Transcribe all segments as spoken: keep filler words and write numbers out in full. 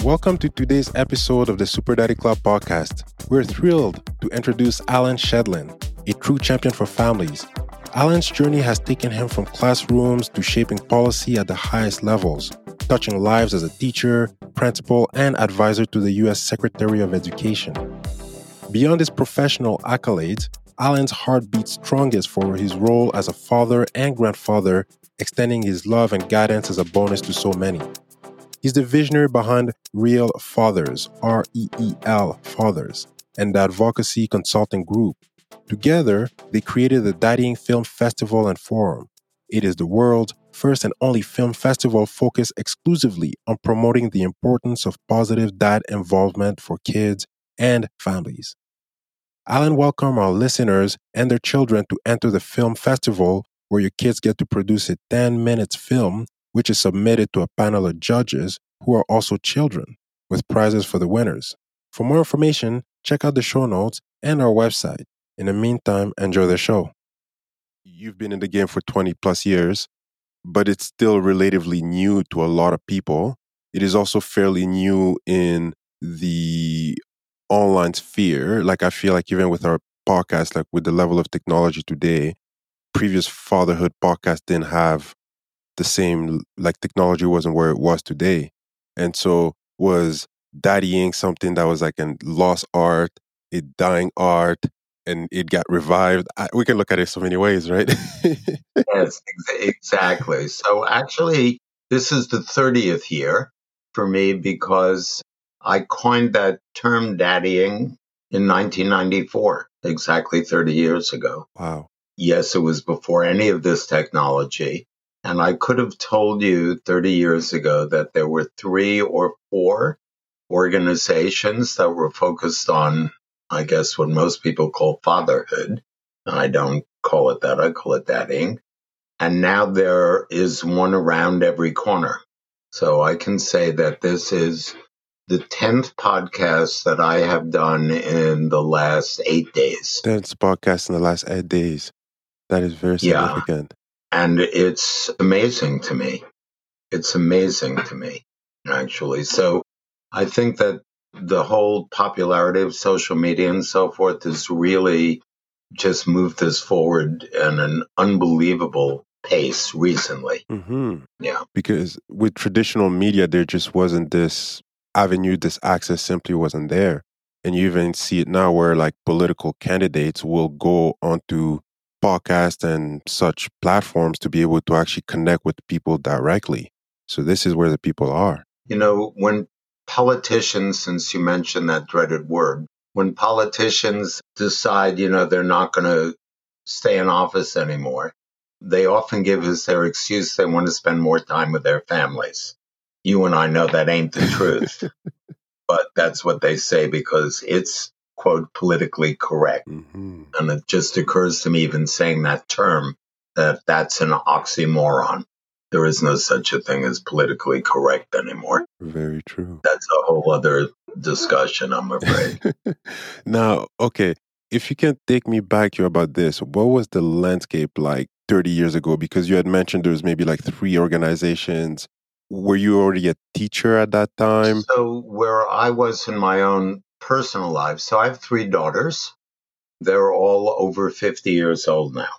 Welcome to today's episode of the Super Daddy Club podcast. We're thrilled to introduce Alan Shedlin, a true champion for families. Alan's journey has taken him from classrooms to shaping policy at the highest levels, touching lives as a teacher, principal, and advisor to the U S Secretary of Education. Beyond his professional accolades, Alan's heart beats strongest for his role as a father and grandfather, extending his love and guidance as a bonus to so many. He's the visionary behind Reel Fathers, R E E L Fathers, and the advocacy consulting group. Together, they created the Daddying Film Festival and Forum. It is the world's first and only film festival focused exclusively on promoting the importance of positive dad involvement for kids and families. Alan welcomed our listeners and their children to enter the film festival, where your kids get to produce a ten minutes film, which is submitted to a panel of judges who are also children, with prizes for the winners. For more information, check out the show notes and our website. In the meantime, enjoy the show. You've been in the game for twenty plus years, but it's still relatively new to a lot of people. It is also fairly new in the online sphere. Like, I feel like even with our podcast, like with the level of technology today, previous fatherhood podcasts didn't have the same, like technology wasn't where it was today. And so was daddying something that was like a lost art, a dying art, and it got revived? I, we can look at it so many ways, right? Yes, ex- exactly. So actually, this is the thirtieth year for me because I coined that term daddying in nineteen ninety-four, exactly thirty years ago. Wow. Yes, it was before any of this technology. And I could have told you thirty years ago that there were three or four organizations that were focused on, I guess, what most people call fatherhood. I don't call it that. I call it daddying. And now there is one around every corner. So I can say that this is the tenth podcast that I have done in the last eight days. tenth podcast in the last eight days. That is very significant. Yeah. And it's amazing to me. It's amazing to me, actually. So I think that the whole popularity of social media and so forth has really just moved this forward in an unbelievable pace recently. Mm-hmm. Yeah. Because with traditional media, there just wasn't this avenue, this access simply wasn't there. And you even see it now where like political candidates will go onto podcasts and such platforms to be able to actually connect with people directly. So this is where the people are. You know, when politicians, since you mentioned that dreaded word, when politicians decide, you know, they're not going to stay in office anymore, they often give as their excuse they want to spend more time with their families. You and I know that ain't the truth, but that's what they say because it's, quote, politically correct. Mm-hmm. And it just occurs to me, even saying that term, that that's an oxymoron. There is no such a thing as politically correct anymore. Very true. That's a whole other discussion, I'm afraid. Now, okay, if you can take me back here about this, what was the landscape like thirty years ago? Because you had mentioned there was maybe like three organizations. Were you already a teacher at that time? So where I was in my own personal life, so I have three daughters. They're all over fifty years old now.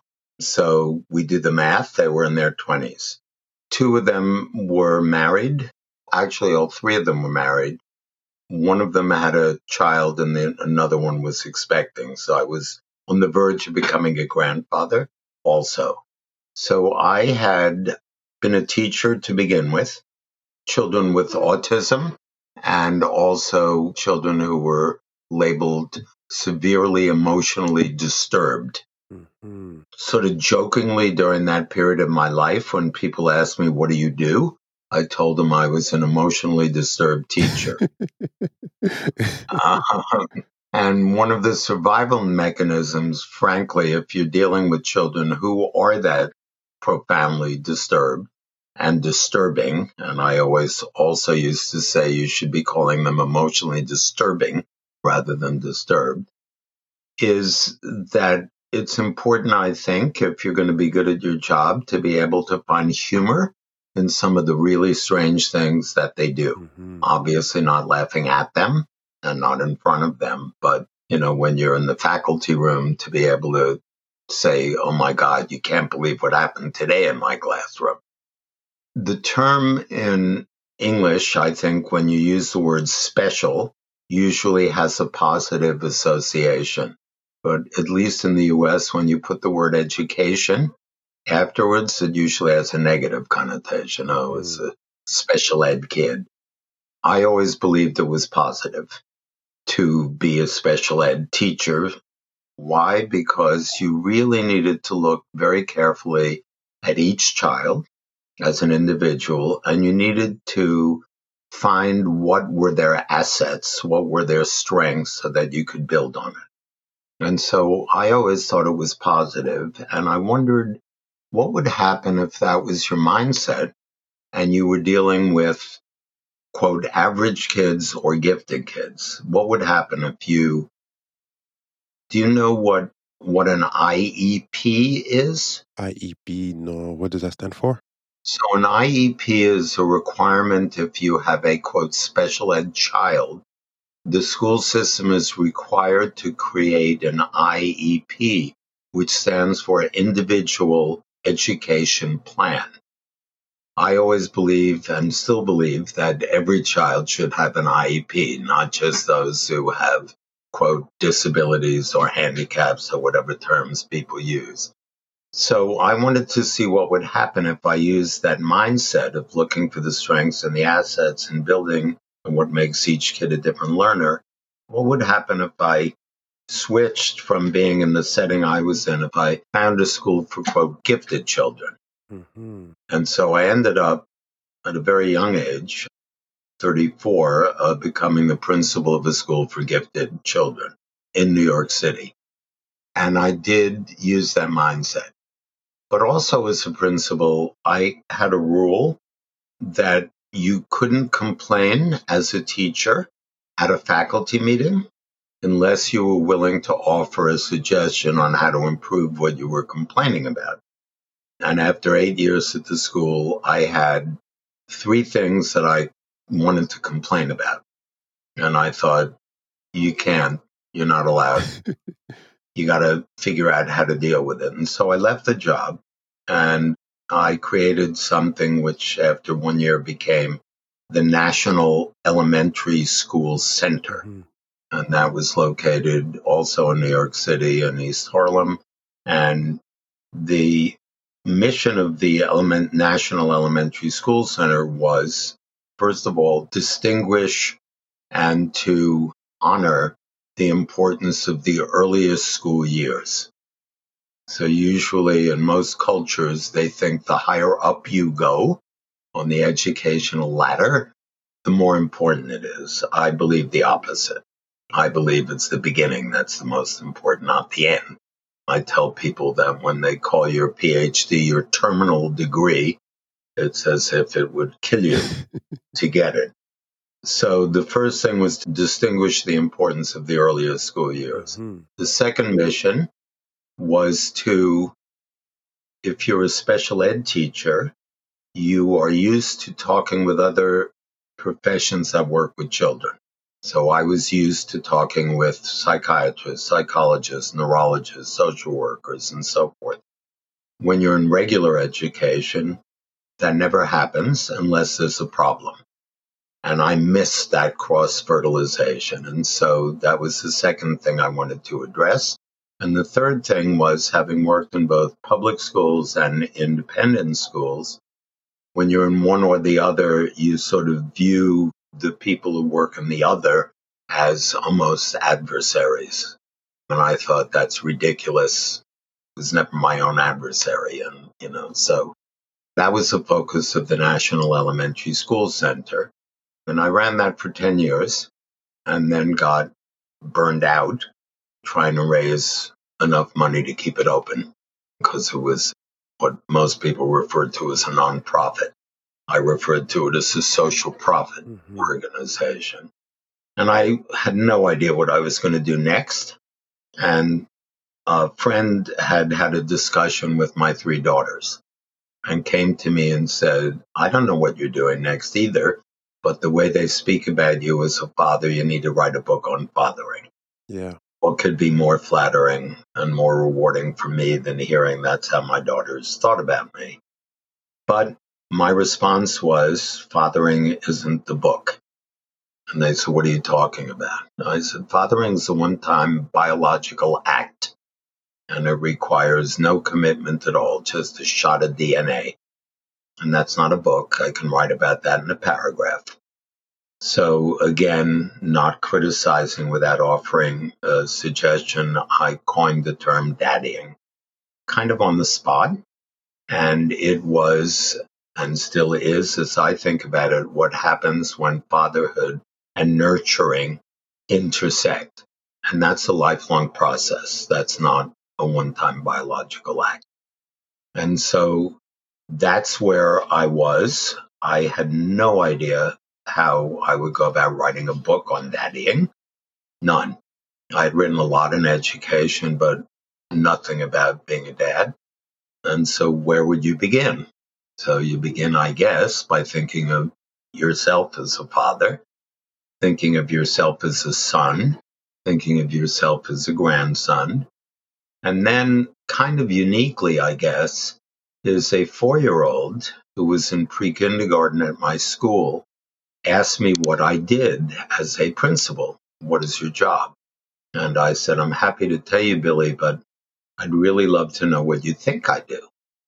So we did the math. They were in their twenties. Two of them were married. Actually, all three of them were married. One of them had a child and then another one was expecting. So I was on the verge of becoming a grandfather also. So I had been a teacher to begin with, children with autism, and also children who were labeled severely emotionally disturbed. Mm-hmm. Sort of jokingly during that period of my life, when people asked me, what do you do? I told them I was an emotionally disturbed teacher. um, and one of the survival mechanisms, frankly, if you're dealing with children who are that profoundly disturbed and disturbing, and I always also used to say you should be calling them emotionally disturbing rather than disturbed, is that it's important, I think, if you're going to be good at your job, to be able to find humor in some of the really strange things that they do. Mm-hmm. Obviously not laughing at them and not in front of them, but, you know, when you're in the faculty room to be able to say, oh my God, you can't believe what happened today in my classroom. The term in English, I think, when you use the word special, usually has a positive association. But at least in the U S, when you put the word education afterwards, it usually has a negative connotation. Oh, it's a special ed kid. I always believed it was positive to be a special ed teacher. Why? Because you really needed to look very carefully at each child as an individual, and you needed to find what were their assets, what were their strengths, so that you could build on it. And so I always thought it was positive, and I wondered what would happen if that was your mindset and you were dealing with, quote, average kids or gifted kids. What would happen if you, do you know what, what an I E P is? I E P, no. What does that stand for? So an I E P is a requirement if you have a, quote, special ed child. The school system is required to create an I E P, which stands for Individual Education Plan. I always believe and still believe that every child should have an I E P, not just those who have, quote, disabilities or handicaps or whatever terms people use. So I wanted to see what would happen if I used that mindset of looking for the strengths and the assets and building what makes each kid a different learner. What would happen if I switched from being in the setting I was in, if I found a school for, quote, gifted children? Mm-hmm. And so I ended up at a very young age, thirty-four, uh, becoming the principal of a school for gifted children in New York City. And I did use that mindset. But also as a principal, I had a rule that you couldn't complain as a teacher at a faculty meeting unless you were willing to offer a suggestion on how to improve what you were complaining about. And after eight years at the school, I had three things that I wanted to complain about. And I thought, you can't, you're not allowed. You got to figure out how to deal with it. And so I left the job and I created something which after one year became the National Elementary School Center. Mm-hmm. And that was located also in New York City and East Harlem. And the mission of the element, National Elementary School Center was, first of all, distinguish and to honor the importance of the earliest school years. So usually in most cultures, they think the higher up you go on the educational ladder, the more important it is. I believe the opposite. I believe it's the beginning that's the most important, not the end. I tell people that when they call your P H D your terminal degree, it's as if it would kill you to get it. So the first thing was to distinguish the importance of the earlier school years. Mm-hmm. The second mission was to, if you're a special ed teacher, you are used to talking with other professions that work with children. So I was used to talking with psychiatrists, psychologists, neurologists, social workers, and so forth. When you're in regular education, that never happens unless there's a problem. And I missed that cross-fertilization. And so that was the second thing I wanted to address. And the third thing was, having worked in both public schools and independent schools, when you're in one or the other, you sort of view the people who work in the other as almost adversaries. And I thought that's ridiculous. It was never my own adversary. And, you know, so that was the focus of the National Elementary School Center. And I ran that for ten years and then got burned out trying to raise enough money to keep it open because it was what most people refer to as a nonprofit. I referred to it as a social profit mm-hmm. organization. And I had no idea what I was going to do next. And a friend had had a discussion with my three daughters. and came to me and said, I don't know what you're doing next either, but the way they speak about you as a father, you need to write a book on fathering. Yeah. What could be more flattering and more rewarding for me than hearing that's how my daughters thought about me? But my response was, fathering isn't the book. And they said, what are you talking about? I said, fathering is a one-time biological act, and it requires no commitment at all, just a shot of D N A. And that's not a book. I can write about that in a paragraph. So again, not criticizing without offering a suggestion, I coined the term daddying, kind of on the spot. And it was, and still is, as I think about it, what happens when fatherhood and nurturing intersect. And that's a lifelong process. That's not a one-time biological act. And so that's where I was. I had no idea how I would go about writing a book on daddying. None. I had written a lot in education, but nothing about being a dad. And so where would you begin? So you begin, I guess, by thinking of yourself as a father, thinking of yourself as a son, thinking of yourself as a grandson. And then kind of uniquely, I guess, is a four-year-old who was in pre-kindergarten at my school asked me what I did as a principal. What is your job? And I said, I'm happy to tell you, Billy, but I'd really love to know what you think I do.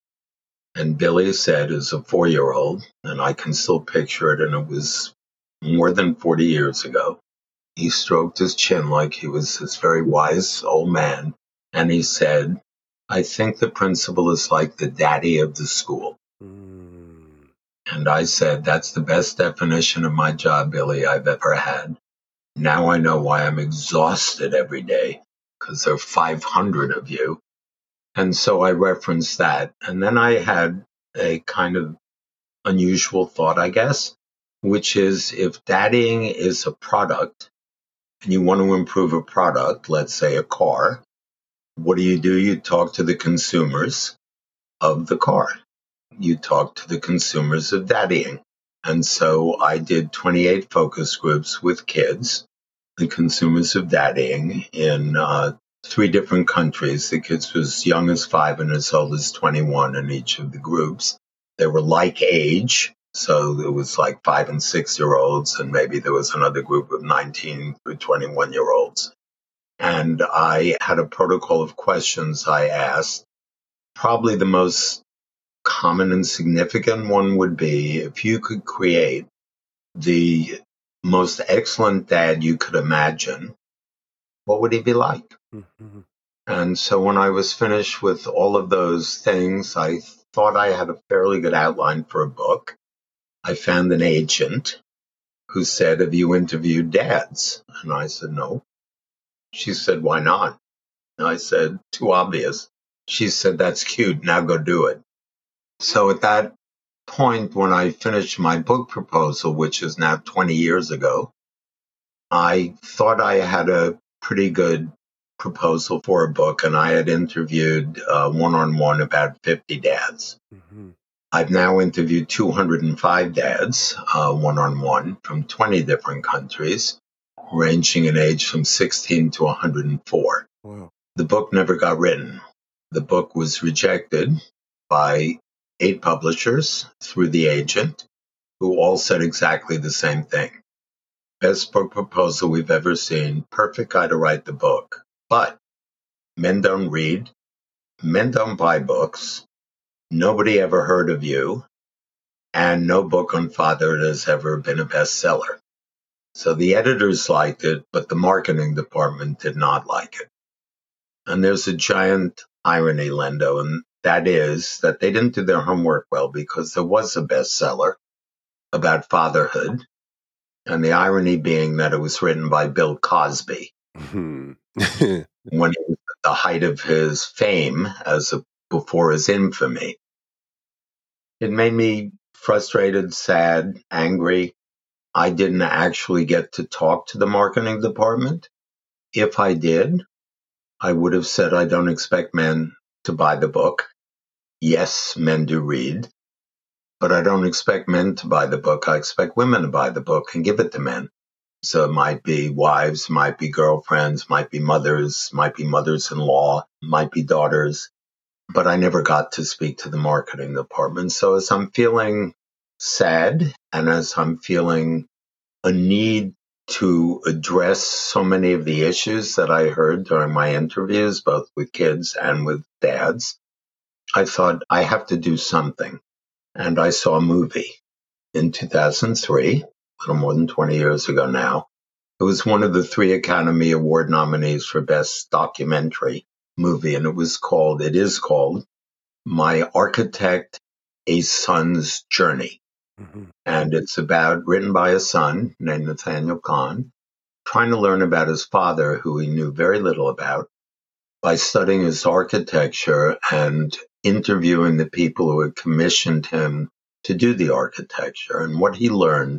And Billy said, as a four-year-old, and I can still picture it, and it was more than forty years ago, he stroked his chin like he was this very wise old man, and he said, I think the principal is like the daddy of the school. Mm. And I said, that's the best definition of my job, Billy, I've ever had. Now I know why I'm exhausted every day, because there are five hundred of you. And so I referenced that. And then I had a kind of unusual thought, I guess, which is if daddying is a product and you want to improve a product, let's say a car, what do you do? You talk to the consumers of the car. You talk to the consumers of daddying. And so I did twenty-eight focus groups with kids, the consumers of daddying in uh, three different countries. The kids were as young as five and as old as twenty-one in each of the groups. They were like age. So it was like five and six year olds. And maybe there was another group of nineteen through twenty-one year olds. And I had a protocol of questions I asked. Probably the most common and significant one would be if you could create the most excellent dad you could imagine, what would he be like? Mm-hmm. And so when I was finished with all of those things, I thought I had a fairly good outline for a book. I found an agent who said, have you interviewed dads? And I said, no. She said, why not? And I said, too obvious. She said, that's cute. Now go do it. So at that point, when I finished my book proposal, which is now twenty years ago, I thought I had a pretty good proposal for a book, and I had interviewed uh, one-on-one about fifty dads. Mm-hmm. I've now interviewed two hundred five dads uh, one-on-one from twenty different countries, ranging in age from sixteen to one hundred four. Wow. The book never got written. The book was rejected by eight publishers through the agent, who all said exactly the same thing. Best book proposal we've ever seen. Perfect guy to write the book. But men don't read. Men don't buy books. Nobody ever heard of you. And no book on fatherhood has ever been a bestseller. So the editors liked it, but the marketing department did not like it. And there's a giant irony, Lendo, and that is that they didn't do their homework well, because there was a bestseller about fatherhood. And the irony being that it was written by Bill Cosby mm-hmm. when he was at the height of his fame as a, before his infamy. It made me frustrated, sad, angry. I didn't actually get to talk to the marketing department. If I did, I would have said I don't expect men to buy the book. yes, men do read, but I don't expect men to buy the book. I expect women to buy the book and give it to men. So it might be wives, might be girlfriends, might be mothers, might be mothers-in-law, might be daughters. But I never got to speak to the marketing department. So as I'm feeling sad and as I'm feeling a need to address so many of the issues that I heard during my interviews, both with kids and with dads, I thought I have to do something. And I saw a movie in two thousand three, a little more than twenty years ago now. It was one of the three Academy Award nominees for Best Documentary Movie, and it was called, it is called, My Architect, A Son's Journey. Mm-hmm. And it's about, written by a son named Nathaniel Kahn, trying to learn about his father, who he knew very little about, by studying his architecture and interviewing the people who had commissioned him to do the architecture. And what he learned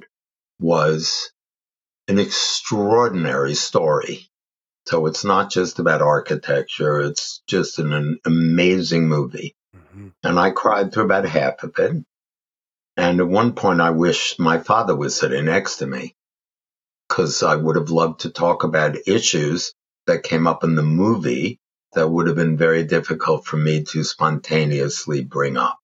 was an extraordinary story. So it's not just about architecture, it's just an, an amazing movie. Mm-hmm. And I cried through about half of it. And at one point, I wished my father was sitting next to me, because I would have loved to talk about issues that came up in the movie that would have been very difficult for me to spontaneously bring up.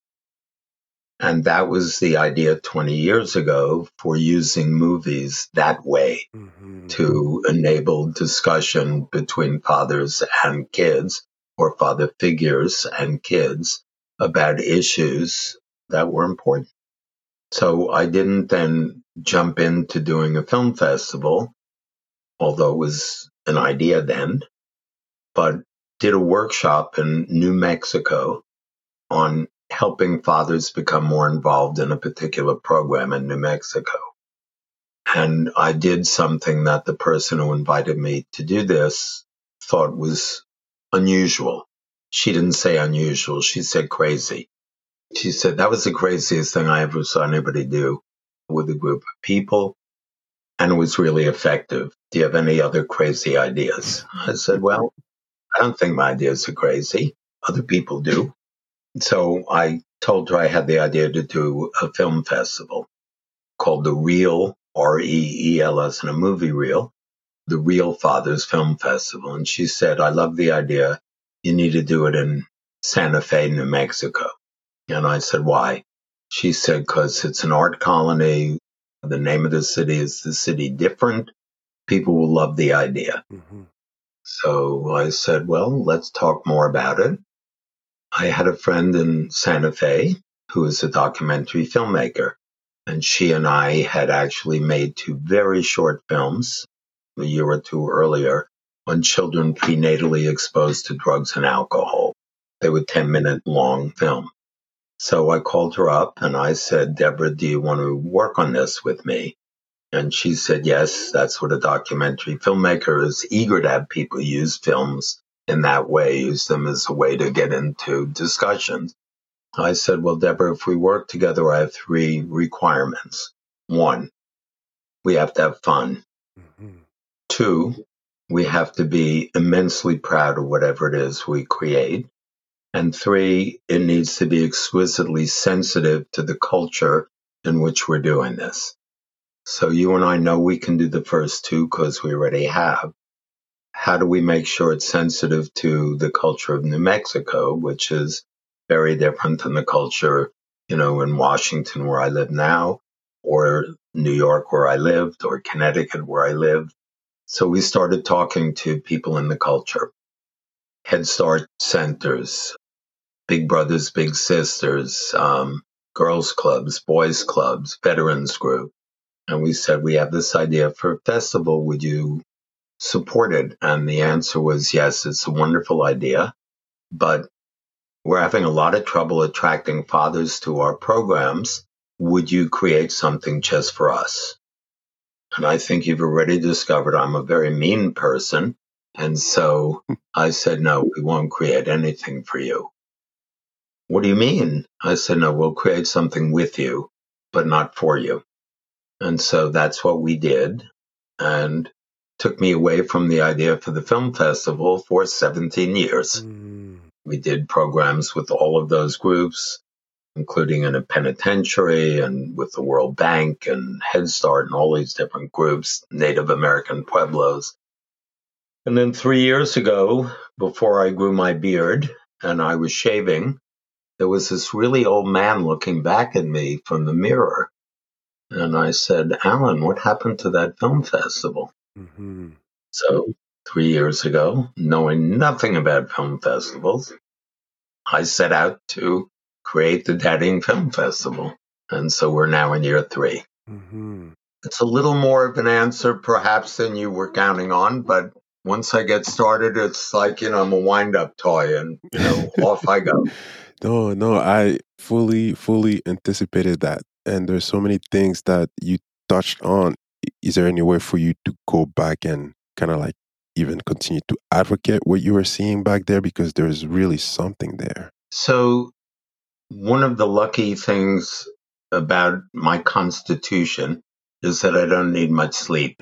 And that was the idea twenty years ago for using movies that way, mm-hmm. to enable discussion between fathers and kids, or father figures and kids, about issues that were important. So I didn't then jump into doing a film festival, although it was an idea then, but did a workshop in New Mexico on helping fathers become more involved in a particular program in New Mexico. And I did something that the person who invited me to do this thought was unusual. She didn't say unusual, she said crazy. She said, that was the craziest thing I ever saw anybody do with a group of people, and it was really effective. Do you have any other crazy ideas? I said, well, I don't think my ideas are crazy. Other people do. So I told her I had the idea to do a film festival called the Reel, R E E L S, and a movie reel, the Reel Fathers Film Festival. And she said, I love the idea. You need to do it in Santa Fe, New Mexico. And I said, why? She said, because it's an art colony. The name of the city is The City Different. People will love the idea. Mm-hmm. So I said, well, let's talk more about it. I had a friend in Santa Fe who is a documentary filmmaker, and she and I had actually made two very short films a year or two earlier on children prenatally exposed to drugs and alcohol. They were ten-minute long film. So I called her up and I said, Deborah, do you want to work on this with me? And she said, yes, that's what a documentary filmmaker is, eager to have people use films in that way, use them as a way to get into discussions. I said, well, Deborah, if we work together, I have three requirements. One, we have to have fun. Mm-hmm. Two, we have to be immensely proud of whatever it is we create. And three, it needs to be exquisitely sensitive to the culture in which we're doing this. So you and I know we can do the first two because we already have. How do we make sure it's sensitive to the culture of New Mexico, which is very different than the culture, you know, in Washington where I live now, or New York where I lived, or Connecticut where I lived. So we started talking to people in the culture, Head Start centers, Big Brothers, Big Sisters, um, girls clubs, boys clubs, veterans group. And we said, we have this idea for a festival. Would you support it? And the answer was, yes, it's a wonderful idea, but we're having a lot of trouble attracting fathers to our programs. Would you create something just for us? And I think you've already discovered I'm a very mean person. And so I said, no, we won't create anything for you. What do you mean? I said, no, we'll create something with you, but not for you. And so that's what we did, and took me away from the idea for the film festival for seventeen years. Mm. We did programs with all of those groups, including in a penitentiary and with the World Bank and Head Start and all these different groups, Native American Pueblos. And then three years ago, before I grew my beard and I was shaving, there was this really old man looking back at me from the mirror. And I said, Alan, what happened to that film festival? Mm-hmm. So three years ago, knowing nothing about film festivals, I set out to create the Daddying Film Festival. And so we're now in year three. Mm-hmm. It's a little more of an answer perhaps than you were counting on, but once I get started, it's like, you know, I'm a wind-up toy and, you know, off I go. No, no, I fully, fully anticipated that. And there's so many things that you touched on. Is there any way for you to go back and kind of like even continue to advocate what you were seeing back there? Because there's really something there. So one of the lucky things about my constitution is that I don't need much sleep.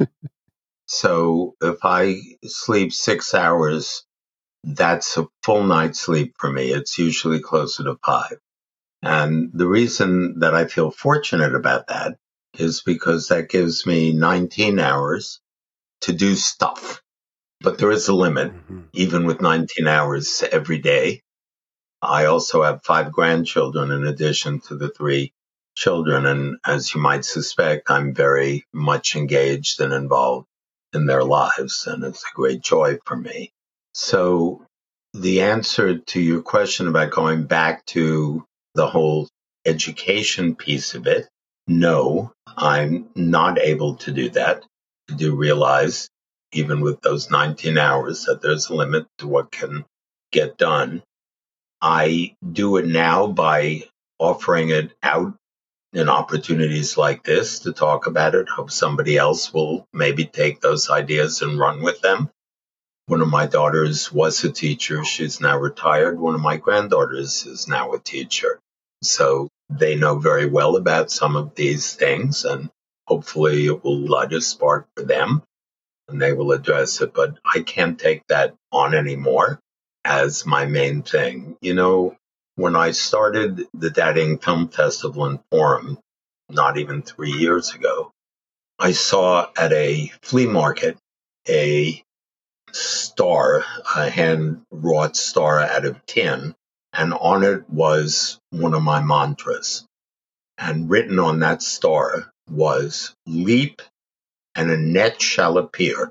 So if I sleep six hours, that's a full night's sleep for me. It's usually closer to five. And the reason that I feel fortunate about that is because that gives me nineteen hours to do stuff. But there is a limit, mm-hmm. even with nineteen hours every day. I also have five grandchildren in addition to the three children. And as you might suspect, I'm very much engaged and involved in their lives. And it's a great joy for me. So the answer to your question about going back to the whole education piece of it, no, I'm not able to do that. I do realize, even with those nineteen hours, that there's a limit to what can get done. I do it now by offering it out in opportunities like this to talk about it. Hope somebody else will maybe take those ideas and run with them. One of my daughters was a teacher. She's now retired. One of my granddaughters is now a teacher. So they know very well about some of these things, and hopefully it will light a spark for them and they will address it. But I can't take that on anymore as my main thing. You know, when I started the Daddying Film Festival and Forum, not even three years ago, I saw at a flea market a star, a hand-wrought star out of tin, and on it was one of my mantras. And written on that star was, leap and a net shall appear.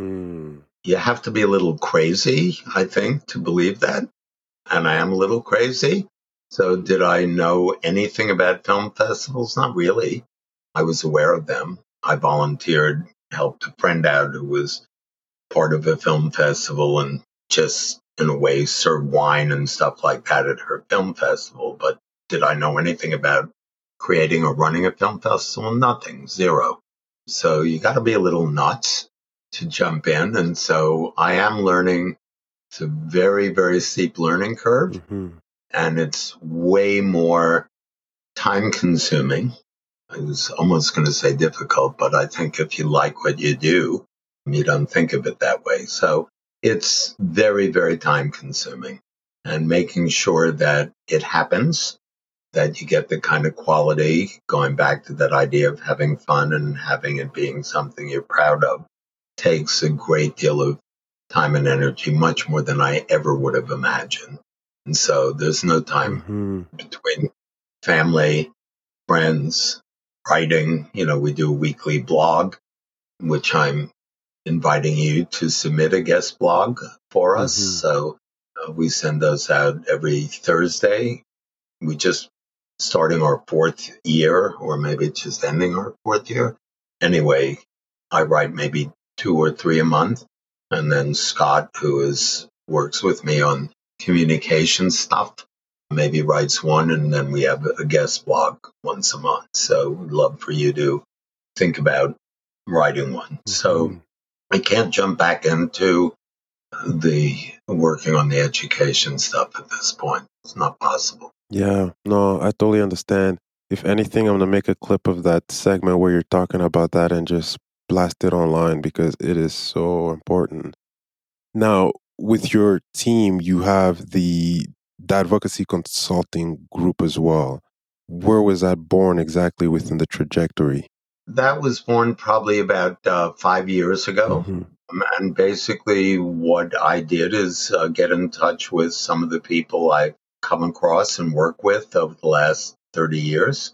Mm. You have to be a little crazy, I think, to believe that. And I am a little crazy. So did I know anything about film festivals? Not really. I was aware of them. I volunteered, helped a friend out who was part of a film festival and just, in a way, served wine and stuff like that at her film festival. But did I know anything about creating or running a film festival? Nothing. Zero. So you got to be a little nuts to jump in. And so I am learning. It's a very, very steep learning curve. Mm-hmm. And it's way more time consuming. I was almost going to say difficult, but I think if you like what you do, you don't think of it that way. So it's very, very time consuming, and making sure that it happens, that you get the kind of quality, going back to that idea of having fun and having it being something you're proud of, takes a great deal of time and energy, much more than I ever would have imagined. And so there's no time mm-hmm. between family, friends, writing. You know, we do a weekly blog, which I'm inviting you to submit a guest blog for us. Mm-hmm. So uh, we send those out every Thursday. We just starting our fourth year, or maybe just ending our fourth year. Anyway, I write maybe two or three a month. And then Scott, who is works with me on communication stuff, maybe writes one, and then we have a guest blog once a month. So we'd love for you to think about writing one. Mm-hmm. So I can't jump back into the working on the education stuff at this point. It's not possible. Yeah, no, I totally understand. If anything, I'm going to make a clip of that segment where you're talking about that and just blast it online because it is so important. Now, with your team, you have the, the advocacy consulting group as well. Where was that born exactly within the trajectory? That was born probably about uh, five years ago. Mm-hmm. Um, And basically, what I did is uh, get in touch with some of the people I've come across and work with over the last thirty years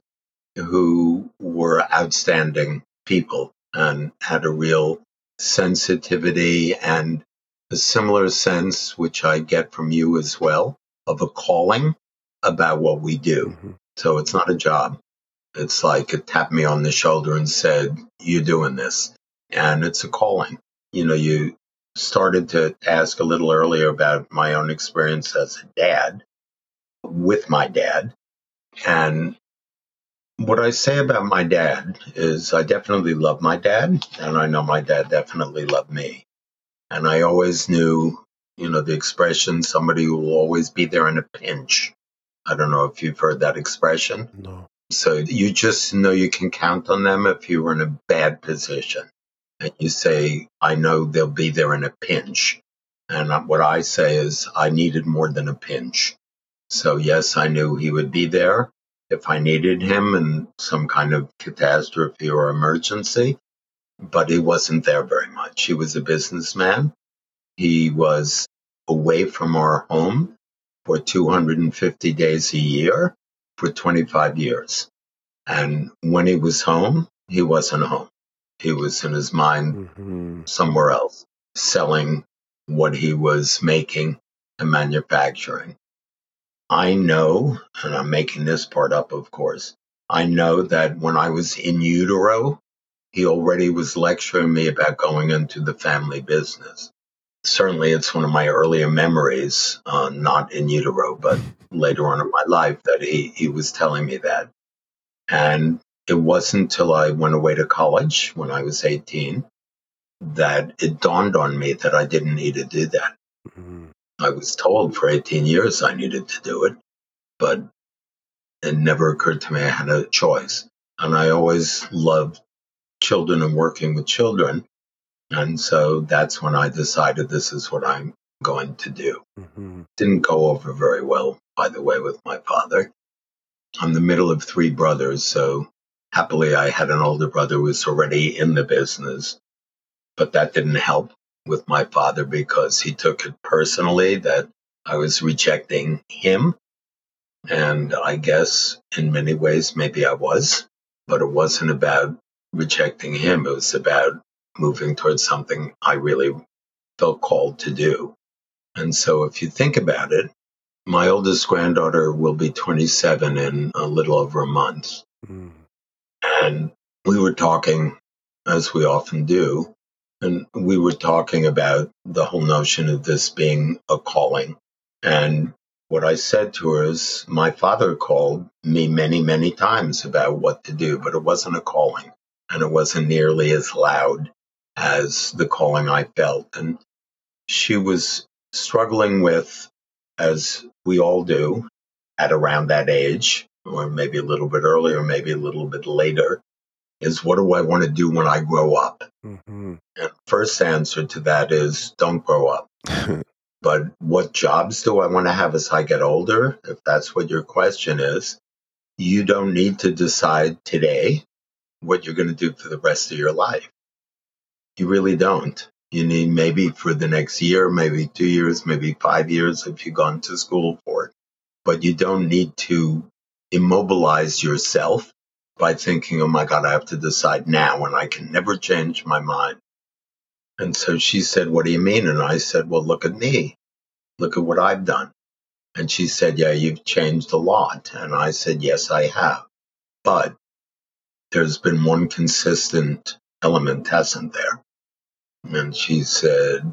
who were outstanding people and had a real sensitivity and a similar sense, which I get from you as well, of a calling about what we do. Mm-hmm. So it's not a job. It's like it tapped me on the shoulder and said, "You're doing this." And it's a calling. You know, you started to ask a little earlier about my own experience as a dad, with my dad. And what I say about my dad is I definitely love my dad, and I know my dad definitely loved me. And I always knew, you know, the expression, somebody who will always be there in a pinch. I don't know if you've heard that expression. No. So you just know you can count on them if you were in a bad position. And you say, I know they'll be there in a pinch. And what I say is, I needed more than a pinch. So yes, I knew he would be there if I needed him in some kind of catastrophe or emergency. But he wasn't there very much. He was a businessman. He was away from our home for two hundred fifty days a year for twenty-five years. And when he was home, he wasn't home. He was in his mind Mm-hmm. somewhere else, selling what he was making and manufacturing. I know, and I'm making this part up, of course, I know that when I was in utero, he already was lecturing me about going into the family business. Certainly, it's one of my earlier memories, uh, not in utero, but later on in my life, that he, he was telling me that. And it wasn't until I went away to college when I was eighteen that it dawned on me that I didn't need to do that. Mm-hmm. I was told for eighteen years I needed to do it, but it never occurred to me I had a choice. And I always loved children and working with children. And so that's when I decided this is what I'm going to do. Mm-hmm. Didn't go over very well, by the way, with my father. I'm the middle of three brothers, so happily I had an older brother who was already in the business. But that didn't help with my father because he took it personally that I was rejecting him. And I guess in many ways, maybe I was, but it wasn't about rejecting him. It was about moving towards something I really felt called to do. And so if you think about it, my oldest granddaughter will be twenty-seven in a little over a month. Mm-hmm. And we were talking, as we often do, and we were talking about the whole notion of this being a calling. And what I said to her is, my father called me many, many times about what to do, but it wasn't a calling. And it wasn't nearly as loud as the calling I felt. And she was struggling with, as we all do, at around that age, or maybe a little bit earlier, maybe a little bit later, is what do I want to do when I grow up? Mm-hmm. And first answer to that is don't grow up. But what jobs do I want to have as I get older? If that's what your question is, you don't need to decide today what you're going to do for the rest of your life. You really don't. You need maybe for the next year, maybe two years, maybe five years if you've gone to school for it. But you don't need to immobilize yourself by thinking, oh my God, I have to decide now and I can never change my mind. And so she said, what do you mean? And I said, well, look at me. Look at what I've done. And she said, yeah, you've changed a lot. And I said, yes, I have. But there's been one consistent element, hasn't there? And she said,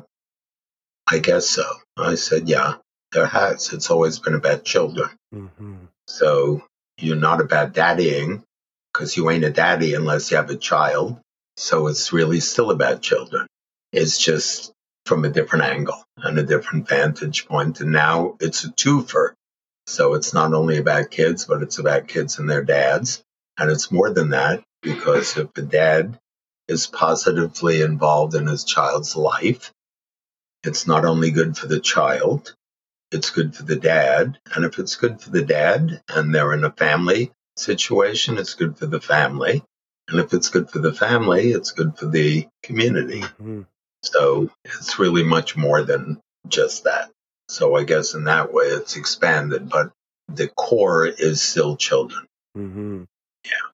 I guess so. I said, yeah, there has. It's always been about children. Mm-hmm. So you're not about daddying because you ain't a daddy unless you have a child. So it's really still about children. It's just from a different angle and a different vantage point. And now it's a twofer. So it's not only about kids, but it's about kids and their dads. And it's more than that, because if a dad is positively involved in his child's life, It's not only good for the child, it's good for the dad. And if it's good for the dad and they're in a family situation, it's good for the family. And if it's good for the family, it's good for the community. Mm-hmm. So it's really much more than just that. So I guess in that way it's expanded, but the core is still children. Mm-hmm. Yeah.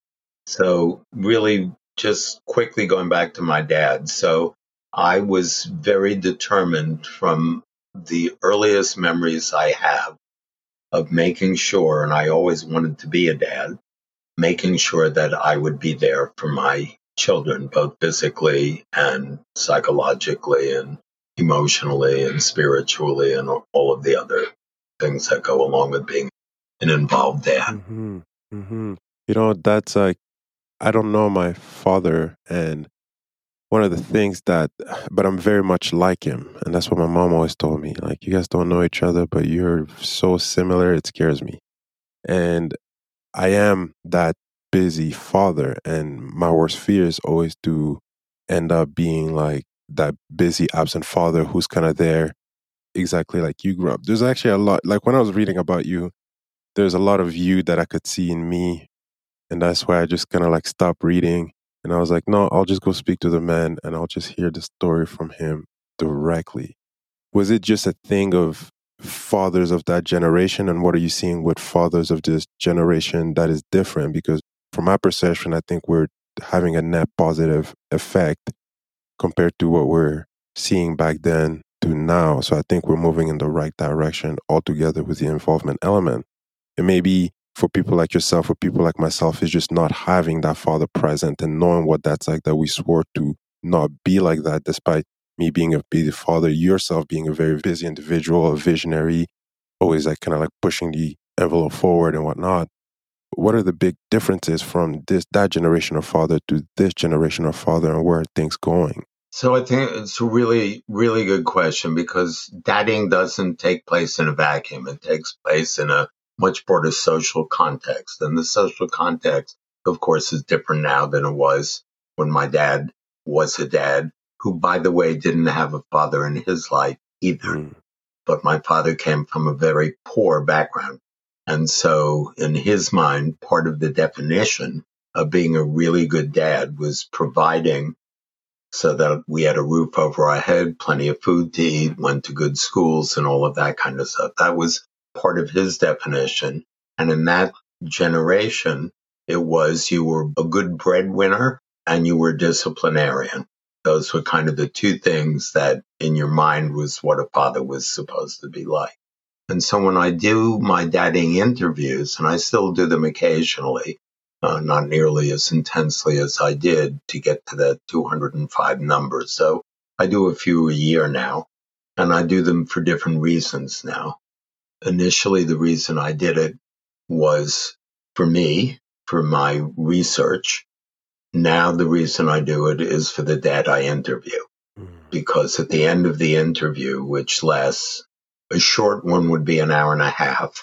So really just quickly going back to my dad. So I was very determined from the earliest memories I have of making sure, and I always wanted to be a dad, making sure that I would be there for my children, both physically and psychologically and emotionally and spiritually and all of the other things that go along with being an involved dad. Mm-hmm. Mm-hmm. You know, that's like, I don't know my father, and one of the things that, but I'm very much like him. And that's what my mom always told me. Like, you guys don't know each other, but you're so similar, it scares me. And I am that busy father, and my worst fear is always to end up being like that busy, absent father who's kind of there exactly like you grew up. There's actually a lot, like when I was reading about you, there's a lot of you that I could see in me. And that's why I just kind of like stopped reading. And I was like, no, I'll just go speak to the man and I'll just hear the story from him directly. Was it just a thing of fathers of that generation? And what are you seeing with fathers of this generation that is different? Because from my perception, I think we're having a net positive effect compared to what we're seeing back then to now. So I think we're moving in the right direction altogether with the involvement element. And maybe for people like yourself or people like myself, is just not having that father present and knowing what that's like, that we swore to not be like that, despite me being a busy father, yourself being a very busy individual, a visionary, always like kind of like pushing the envelope forward and whatnot. What are the big differences from this that generation of father to this generation of father, and where are things going? So I think it's a really, really good question, because dadding doesn't take place in a vacuum. It takes place in a much broader social context. And the social context, of course, is different now than it was when my dad was a dad, who, by the way, didn't have a father in his life either. Mm. But my father came from a very poor background. And so in his mind, part of the definition of being a really good dad was providing so that we had a roof over our head, plenty of food to eat, went to good schools and all of that kind of stuff. That was part of his definition. And in that generation, it was you were a good breadwinner and you were a disciplinarian. Those were kind of the two things that in your mind was what a father was supposed to be like. And so when I do my dadding interviews, and I still do them occasionally, Uh, not nearly as intensely as I did to get to that two hundred five number. So I do a few a year now, and I do them for different reasons now. Initially, the reason I did it was for me, for my research. Now the reason I do it is for the dad I interview. Because at the end of the interview, which lasts, a short one would be an hour and a half,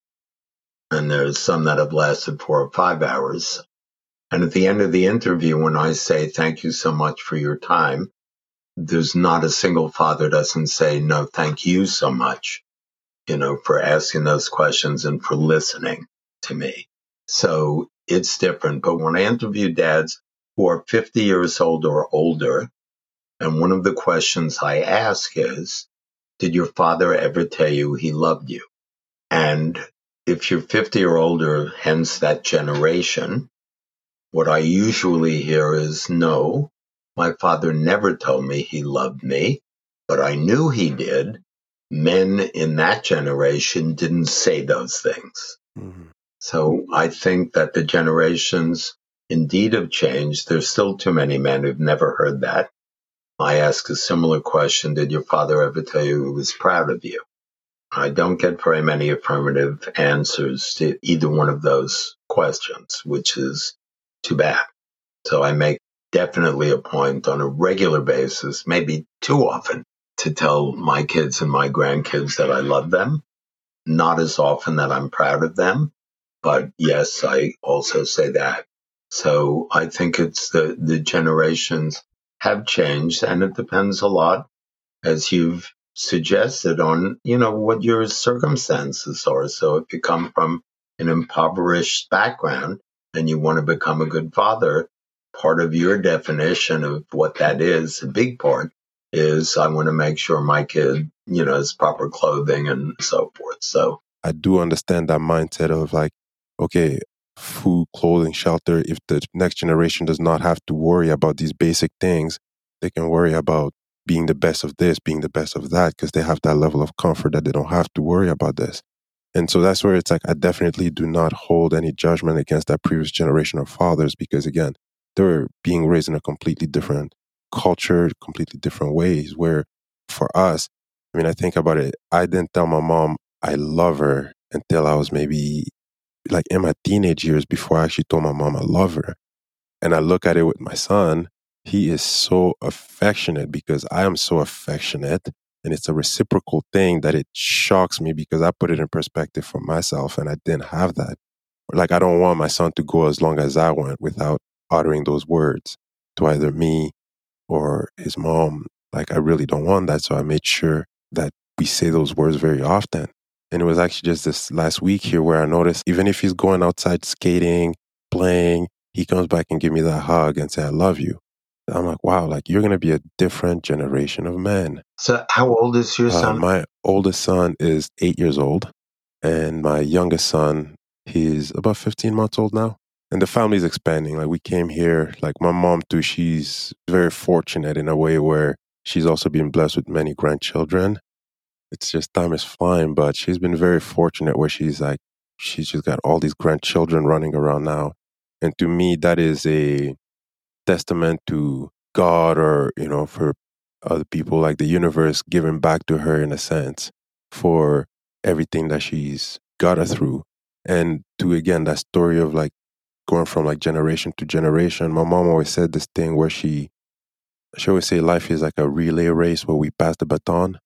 and there's some that have lasted four or five hours. And at the end of the interview, when I say, thank you so much for your time, there's not a single father doesn't say, no, thank you so much, you know, for asking those questions and for listening to me. So it's different. But when I interview dads who are fifty years old or older, and one of the questions I ask is, did your father ever tell you he loved you? And if you're fifty or older, hence that generation, what I usually hear is, no, my father never told me he loved me, but I knew he did. Men in that generation didn't say those things. Mm-hmm. So I think that the generations indeed have changed. There's still too many men who've never heard that. I ask a similar question, did your father ever tell you he was proud of you? I don't get very many affirmative answers to either one of those questions, which is too bad. So I make definitely a point on a regular basis, maybe too often, to tell my kids and my grandkids that I love them. Not as often that I'm proud of them, but yes, I also say that. So I think it's the, the generations have changed, and it depends a lot as you've suggested, on, you know, what your circumstances are. So if you come from an impoverished background and you want to become a good father, part of your definition of what that is, a big part, is I want to make sure my kid, you know, has proper clothing and so forth. So I do understand that mindset of like, okay, food, clothing, shelter. If the next generation does not have to worry about these basic things, they can worry about being the best of this, being the best of that, because they have that level of comfort that they don't have to worry about this. And so that's where it's like, I definitely do not hold any judgment against that previous generation of fathers, because again, they're being raised in a completely different culture, completely different ways, where for us, I mean, I think about it, I didn't tell my mom I love her until I was maybe like in my teenage years, before I actually told my mom I love her. And I look at it with my son, he is so affectionate because I am so affectionate. And it's a reciprocal thing that it shocks me, because I put it in perspective for myself and I didn't have that. Like, I don't want my son to go as long as I went without uttering those words to either me or his mom. Like, I really don't want that. So I made sure that we say those words very often. And it was actually just this last week here where I noticed, even if he's going outside skating, playing, he comes back and give me that hug and say, I love you. I'm like, wow, like, you're going to be a different generation of men. So how old is your Uh, son? my oldest son is eight years old. And my youngest son, he's about fifteen months old now. And the family's expanding. Like, we came here, like my mom too, she's very fortunate in a way where she's also been blessed with many grandchildren. It's just time is flying, but she's been very fortunate where she's like, she's just got all these grandchildren running around now. And to me, that is a testament to God, or, you know, for other people, like the universe giving back to her in a sense for everything that she's got her through. And to, again, that story of like going from like generation to generation. My mom always said this thing where she, she always say life is like a relay race where we pass the baton.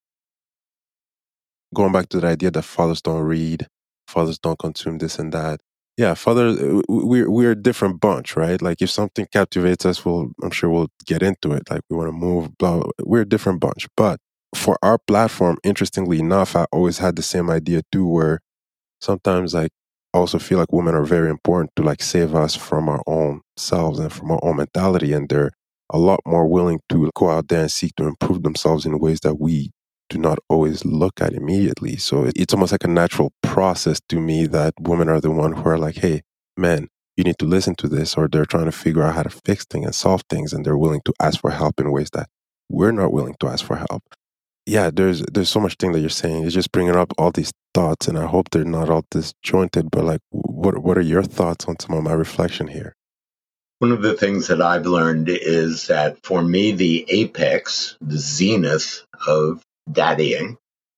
Going back to the idea that fathers don't read, fathers don't consume this and that. Yeah, fathers, we're, we're a different bunch, right? Like, if something captivates us, we'll, I'm sure we'll get into it. Like, we want to move, blah, blah. We're a different bunch. But for our platform, interestingly enough, I always had the same idea too, where sometimes like, I also feel like women are very important to like save us from our own selves and from our own mentality. And they're a lot more willing to go out there and seek to improve themselves in ways that we do not always look at immediately. So it's almost like a natural process to me that women are the one who are like, hey, men, you need to listen to this, or they're trying to figure out how to fix things and solve things, and they're willing to ask for help in ways that we're not willing to ask for help. Yeah, there's there's so much thing that you're saying. It's just bringing up all these thoughts, and I hope they're not all disjointed, but like, what what are your thoughts on some of my reflection here? One of the things that I've learned is that for me, the apex, the zenith of daddying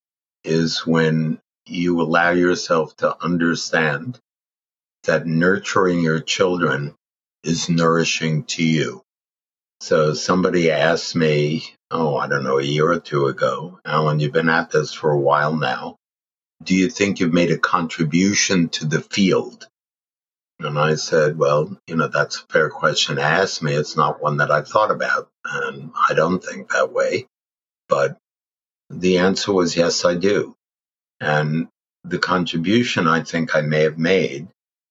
is when you allow yourself to understand that nurturing your children is nourishing to you. So somebody asked me, oh, I don't know, a year or two ago, Alan, you've been at this for a while now. Do you think you've made a contribution to the field? And I said, well, you know, that's a fair question to ask me. It's not one that I've thought about, and I don't think that way. But the answer was, yes, I do. And the contribution I think I may have made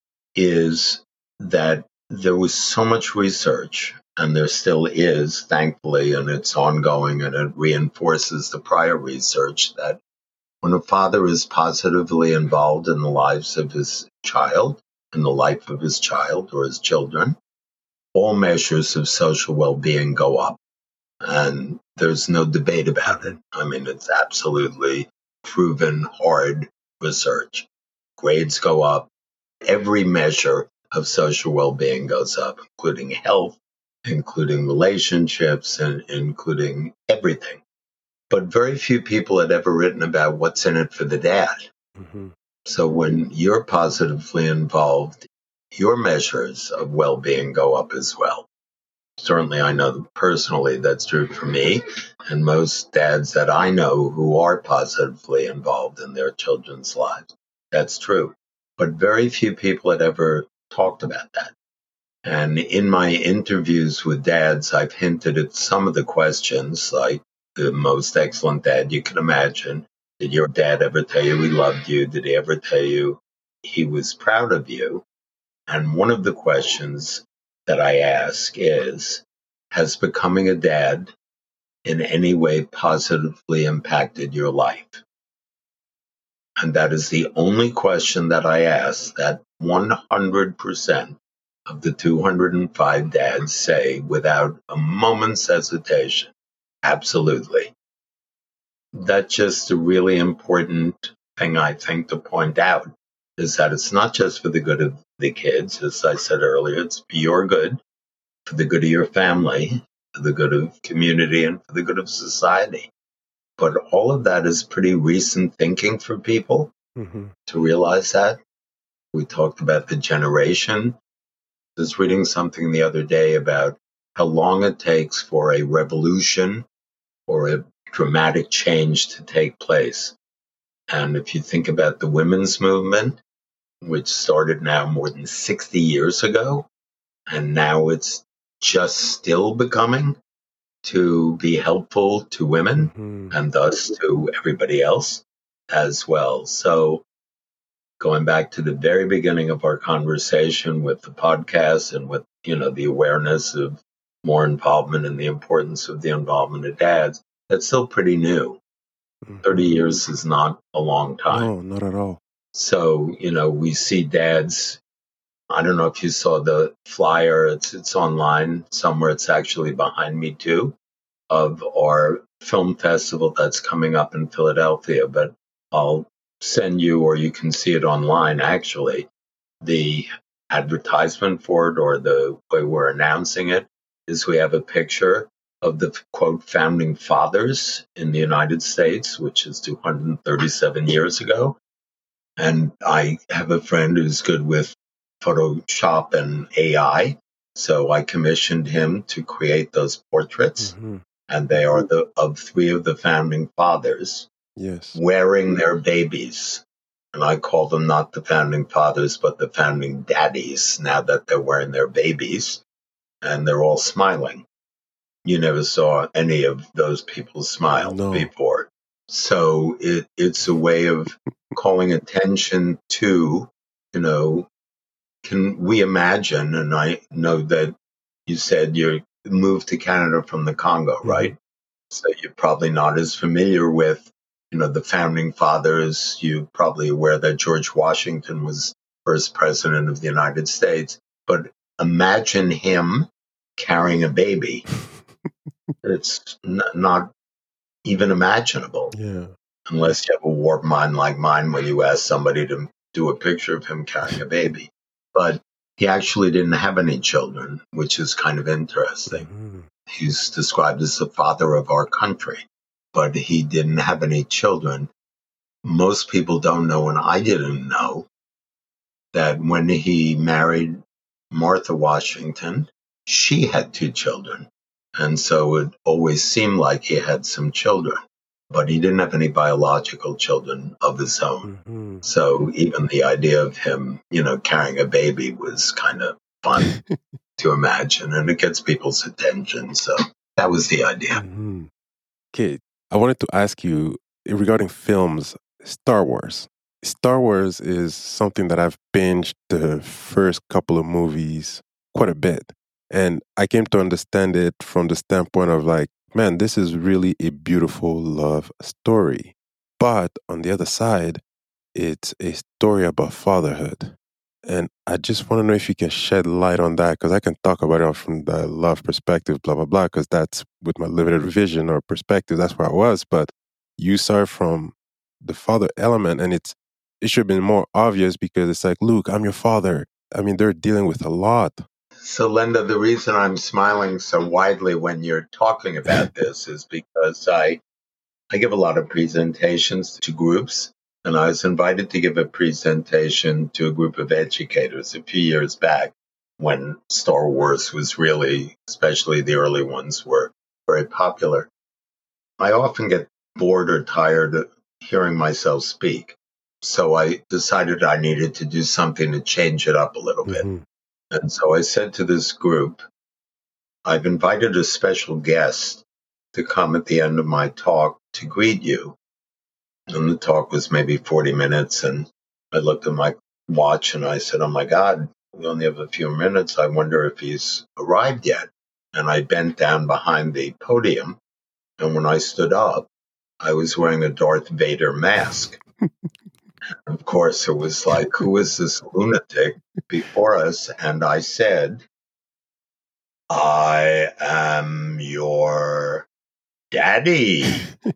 is that there was so much research, and there still is, thankfully, and it's ongoing, and it reinforces the prior research, that when a father is positively involved in the lives of his child, in the life of his child or his children, all measures of social well-being go up. And there's no debate about it. I mean, it's absolutely proven hard research. Grades go up. Every measure of social well-being goes up, including health, including relationships, and including everything. But very few people had ever written about what's in it for the dad. Mm-hmm. So when you're positively involved, your measures of well-being go up as well. Certainly, I know personally that's true for me and most dads that I know who are positively involved in their children's lives. That's true. But very few people had ever talked about that. And in my interviews with dads, I've hinted at some of the questions, like, the most excellent dad you can imagine. Did your dad ever tell you he loved you? Did he ever tell you he was proud of you? And one of the questions that I ask is, has becoming a dad in any way positively impacted your life? And that is the only question that I ask that one hundred percent of the two hundred five dads say without a moment's hesitation. Absolutely. That's just a really important thing, I think, to point out, is that it's not just for the good of the kids. As I said earlier, it's for your good, for the good of your family, for the good of community, and for the good of society. But all of that is pretty recent thinking for people mm-hmm. to realize that. We talked about the generation. I was reading something the other day about how long it takes for a revolution or a dramatic change to take place. And if you think about the women's movement, which started now more than sixty years ago, and now it's just still becoming to be helpful to women mm-hmm. and thus to everybody else as well. So going back to the very beginning of our conversation with the podcast and with, you know, the awareness of more involvement and the importance of the involvement of dads, that's still pretty new. Mm-hmm. thirty years is not a long time. No, not at all. So, you know, we see dads. I don't know if you saw the flyer. It's it's online somewhere. It's actually behind me too, of our film festival that's coming up in Philadelphia. But I'll send you, or you can see it online, actually, the advertisement for it, or the way we're announcing it, is we have a picture of the, quote, founding fathers in the United States, which is two hundred thirty-seven years ago. And I have a friend who's good with Photoshop and A I, so I commissioned him to create those portraits, mm-hmm. and they are the of three of the founding fathers, yes, wearing their babies. And I call them not the founding fathers, but the founding daddies, now that they're wearing their babies, and they're all smiling. You never saw any of those people smile no. before. So it, it's a way of calling attention to, you know, can we imagine, and I know that you said you moved to Canada from the Congo, mm-hmm. right? So you're probably not as familiar with, you know, the founding fathers. You're probably aware that George Washington was first president of the United States. But imagine him carrying a baby. It's n- not even imaginable. Yeah. Unless you have a warped mind like mine when you ask somebody to do a picture of him carrying a baby. But he actually didn't have any children, which is kind of interesting. Mm-hmm. He's described as the father of our country, but he didn't have any children. Most people don't know, and I didn't know, that when he married Martha Washington, she had two children. And so it always seemed like he had some children, but he didn't have any biological children of his own. Mm-hmm. So even the idea of him, you know, carrying a baby was kind of fun to imagine, and it gets people's attention. So that was the idea. Mm-hmm. Okay, I wanted to ask you regarding films, Star Wars. Star Wars is something that I've binged the first couple of movies quite a bit. And I came to understand it from the standpoint of like, man, this is really a beautiful love story. But on the other side, it's a story about fatherhood. And I just want to know if you can shed light on that, because I can talk about it from the love perspective, blah, blah, blah, because that's with my limited vision or perspective, that's where I was. But you saw from the father element, and it's it should have been more obvious because it's like, Luke, I'm your father. I mean, they're dealing with a lot. So, Linda, the reason I'm smiling so widely when you're talking about this is because I I give a lot of presentations to groups, and I was invited to give a presentation to a group of educators a few years back when Star Wars was really, especially the early ones, were very popular. I often get bored or tired of hearing myself speak, so I decided I needed to do something to change it up a little bit. Mm-hmm. And so I said to this group, I've invited a special guest to come at the end of my talk to greet you. And the talk was maybe forty minutes. And I looked at my watch and I said, oh my God, we only have a few minutes. I wonder if he's arrived yet. And I bent down behind the podium. And when I stood up, I was wearing a Darth Vader mask. Of course, it was like, who is this lunatic before us? And I said, I am your daddy.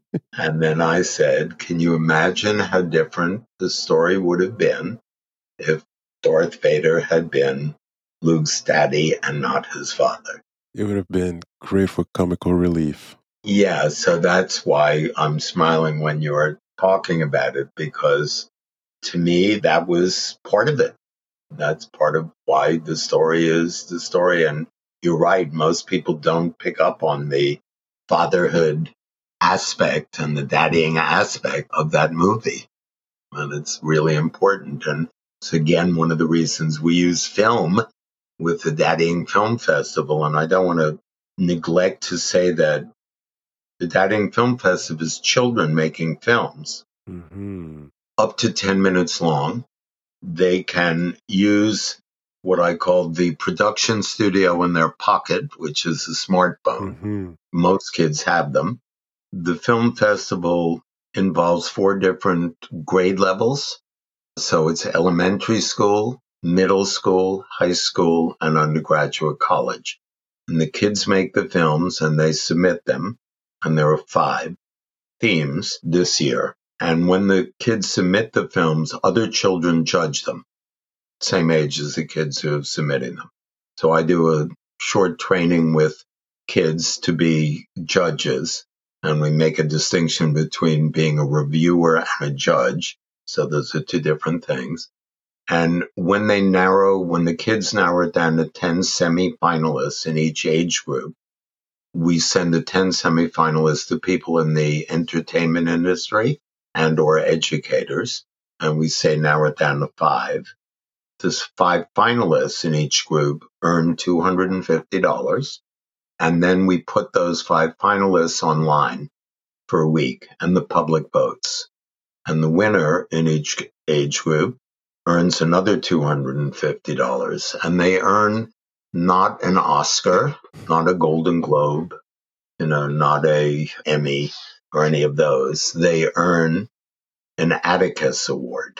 And then I said, can you imagine how different the story would have been if Darth Vader had been Luke's daddy and not his father? It would have been great for comical relief. Yeah, so that's why I'm smiling when you're talking about it, because to me, that was part of it. That's part of why the story is the story. And you're right, most people don't pick up on the fatherhood aspect and the daddying aspect of that movie. And it's really important. And it's, again, one of the reasons we use film with the Daddying Film Festival. And I don't want to neglect to say that the Daddying Film Festival is children making films. Mm-hmm. Up to ten minutes long. They can use what I call the production studio in their pocket, which is a smartphone. Mm-hmm. Most kids have them. The film festival involves four different grade levels. So it's elementary school, middle school, high school, and undergraduate college. And the kids make the films and they submit them. And there are five themes this year. And when the kids submit the films, other children judge them, same age as the kids who are submitting them. So I do a short training with kids to be judges, and we make a distinction between being a reviewer and a judge. So those are two different things. And when they narrow, when the kids narrow it down to ten semifinalists in each age group, we send the ten semifinalists to people in the entertainment industry and or educators, and we say narrow it down to five. There's five finalists in each group earn two hundred fifty dollars, and then we put those five finalists online for a week, and the public votes. And the winner in each age group earns another two hundred fifty dollars, and they earn not an Oscar, not a Golden Globe, you know, not a Emmy or any of those. They earn an Atticus Award.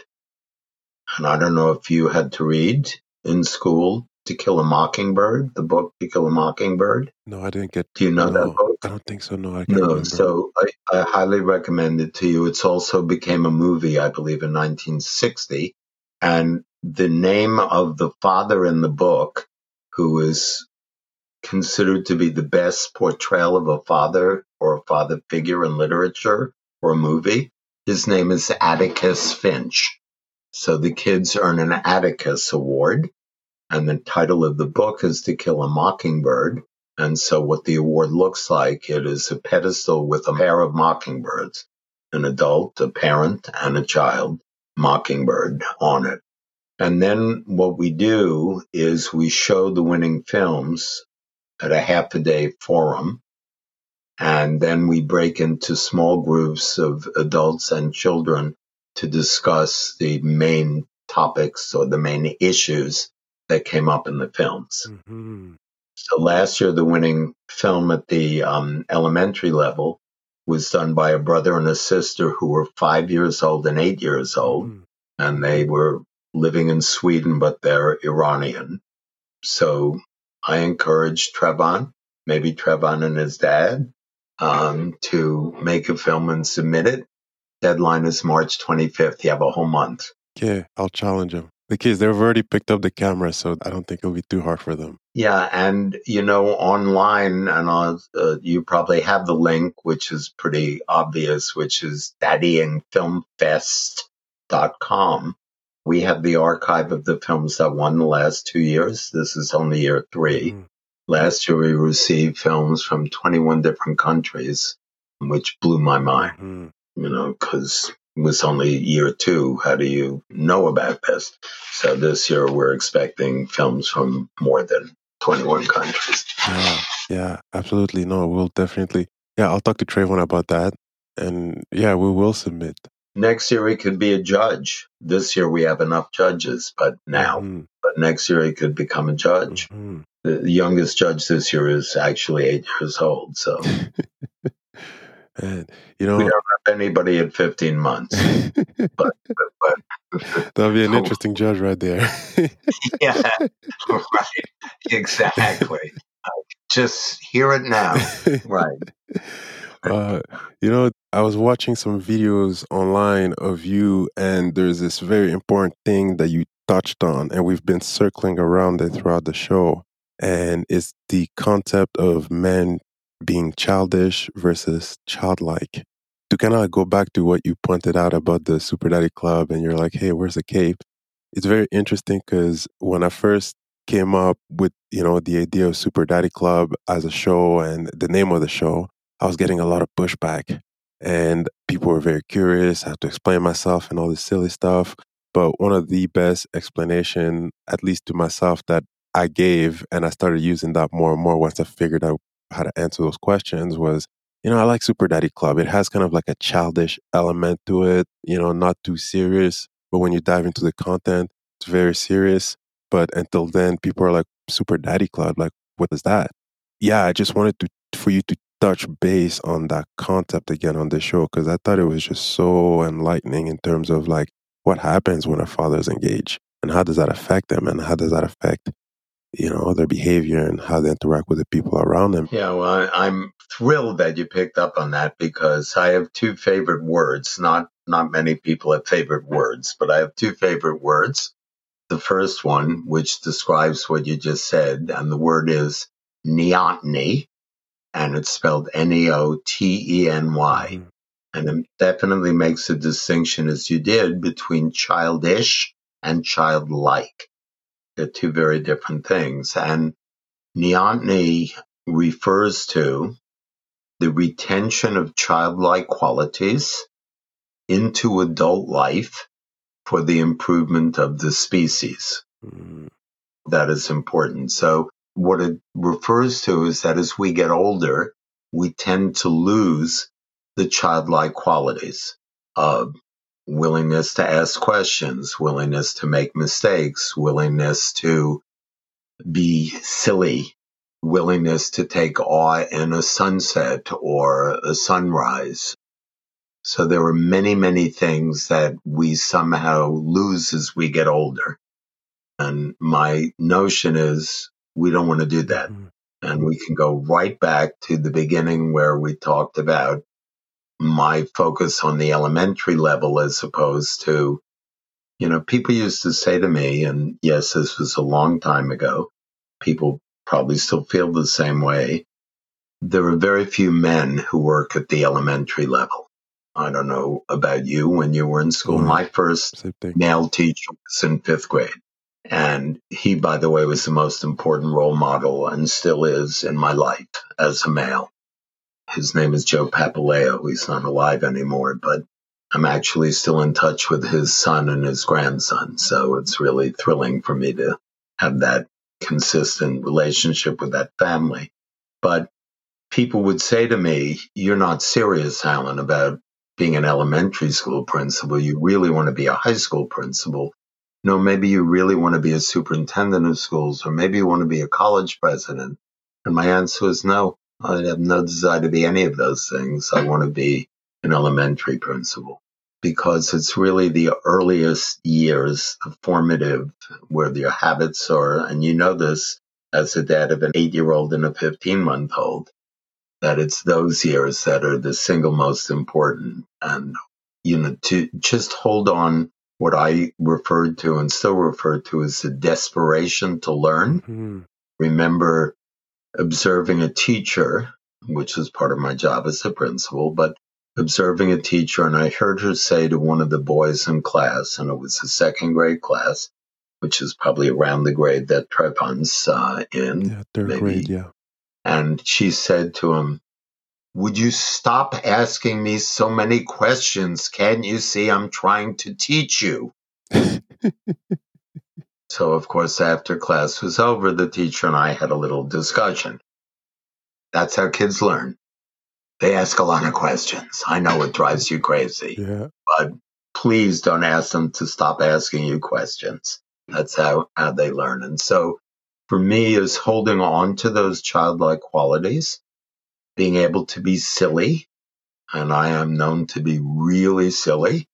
And I don't know if you had to read in school To Kill a Mockingbird, the book To Kill a Mockingbird. No, I didn't get. Do you know no, that book? I don't think so. No, I can't No, remember. so I, I highly recommend it to you. It's also became a movie, I believe, in nineteen sixty. And the name of the father in the book, who is considered to be the best portrayal of a father or a father figure in literature or a movie, his name is Atticus Finch. So the kids earn an Atticus Award, and the title of the book is To Kill a Mockingbird. And so what the award looks like, it is a pedestal with a pair of mockingbirds, an adult, a parent, and a child mockingbird on it. And then what we do is we show the winning films at a half a day forum. And then we break into small groups of adults and children to discuss the main topics or the main issues that came up in the films. Mm-hmm. So last year, the winning film at the um, elementary level was done by a brother and a sister who were five years old and eight years old. Mm-hmm. And they were living in Sweden, but they're Iranian. So I encouraged Trevon, maybe Trevon and his dad, um, to make a film and submit it. Deadline is March twenty-fifth. You have a whole month. Yeah, I'll challenge them. The kids, they've already picked up the camera, so I don't think it'll be too hard for them. Yeah, and, you know, online, and I'll, uh, you probably have the link, which is pretty obvious, which is daddying film fest dot com. We have the archive of the films that won the last two years. This is only year three. Mm. Last year, we received films from twenty-one different countries, which blew my mind, mm. you know, because it was only year two. How do you know about this? So this year, we're expecting films from more than twenty-one countries. Yeah, yeah, absolutely. No, we'll definitely. Yeah, I'll talk to Trayvon about that. And yeah, we will submit. Next year, he could be a judge. This year, we have enough judges, but now. Mm-hmm. But next year, he could become a judge. Mm-hmm. The youngest judge this year is actually eight years old. So And, you we know, don't have anybody at fifteen months. but, but, but that'll be an interesting judge right there. Yeah, right. Exactly. Just hear it now. Right. Uh, you know, I was watching some videos online of you, and there's this very important thing that you touched on, and we've been circling around it throughout the show. And it's the concept of men being childish versus childlike. To kind of go back to what you pointed out about the Super Daddy Club, and you're like, hey, where's the cape? It's very interesting because when I first came up with, you know, the idea of Super Daddy Club as a show and the name of the show, I was getting a lot of pushback. And people were very curious. I had to explain myself and all this silly stuff. But one of the best explanation, at least to myself, that I gave, and I started using that more and more once I figured out how to answer those questions, was, you know, I like Super Daddy Club. It has kind of like a childish element to it, you know, not too serious. But when you dive into the content, it's very serious. But until then, people are like, Super Daddy Club, like, what is that? Yeah, I just wanted to for you to touch base on that concept again on the show, because I thought it was just so enlightening in terms of like what happens when a father's engaged and how does that affect them and how does that affect, you know, their behavior and how they interact with the people around them. Yeah, well, I, I'm thrilled that you picked up on that because I have two favorite words. Not not many people have favorite words, but I have two favorite words. The first one, which describes what you just said, and the word is neoteny, and it's spelled N E O T E N Y. Mm-hmm. And it definitely makes a distinction, as you did, between childish and childlike. They're two very different things. And neoteny refers to the retention of childlike qualities into adult life for the improvement of the species. Mm. That is important. So what it refers to is that as we get older, we tend to lose the childlike qualities of willingness to ask questions, willingness to make mistakes, willingness to be silly, willingness to take awe in a sunset or a sunrise. So there are many, many things that we somehow lose as we get older. And my notion is we don't want to do that. Mm-hmm. And we can go right back to the beginning where we talked about my focus on the elementary level as opposed to, you know, people used to say to me, and yes, this was a long time ago, people probably still feel the same way. There are very few men who work at the elementary level. I don't know about you when you were in school. Mm-hmm. My first male teacher was in fifth grade. And he, by the way, was the most important role model and still is in my life as a male. His name is Joe Papaleo. He's not alive anymore, but I'm actually still in touch with his son and his grandson. So it's really thrilling for me to have that consistent relationship with that family. But people would say to me, you're not serious, Alan, about being an elementary school principal. You really want to be a high school principal. No, maybe you really want to be a superintendent of schools, or maybe you want to be a college president. And my answer was no, I have no desire to be any of those things. I want to be an elementary principal because it's really the earliest years, the formative, where your habits are, and you know this as a dad of an eight-year-old and a fifteen-month-old, that it's those years that are the single most important. And, you know, to just hold on what I referred to and still refer to as the desperation to learn. Mm-hmm. Remember observing a teacher, which was part of my job as a principal, but observing a teacher, and I heard her say to one of the boys in class, and it was a second grade class, which is probably around the grade that Trayvon's uh, in. Yeah, third maybe. grade, yeah. And she said to him, would you stop asking me so many questions? Can't you see I'm trying to teach you? So, of course, after class was over, the teacher and I had a little discussion. That's how kids learn. They ask a lot of questions. I know it drives you crazy, Yeah. but please don't ask them to stop asking you questions. That's how, how they learn. And so for me is holding on to those childlike qualities, being able to be silly, and I am known to be really silly,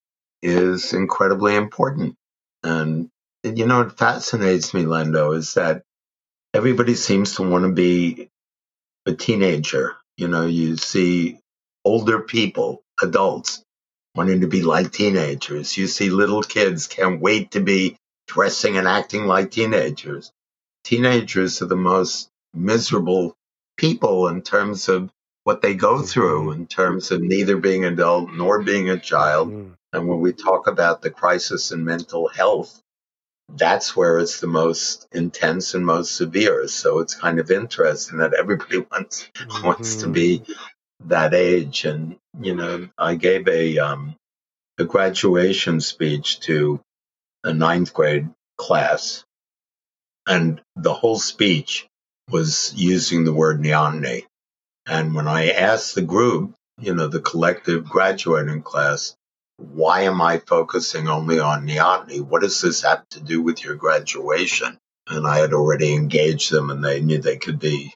is incredibly important. And, you know, it fascinates me, Lendo, is that everybody seems to want to be a teenager. You know, you see older people, adults, wanting to be like teenagers. You see little kids can't wait to be dressing and acting like teenagers. Teenagers are the most miserable people in terms of what they go through, in terms of neither being an adult nor being a child. Mm. And when we talk about the crisis in mental health, that's where it's the most intense and most severe. So it's kind of interesting that everybody wants Mhm. wants to be that age. And you know, I gave a um, a graduation speech to a ninth grade class, and the whole speech was using the word neoteny. And when I asked the group, you know, the collective graduating class, why am I focusing only on neoteny? What does this have to do with your graduation? And I had already engaged them, and they knew they could be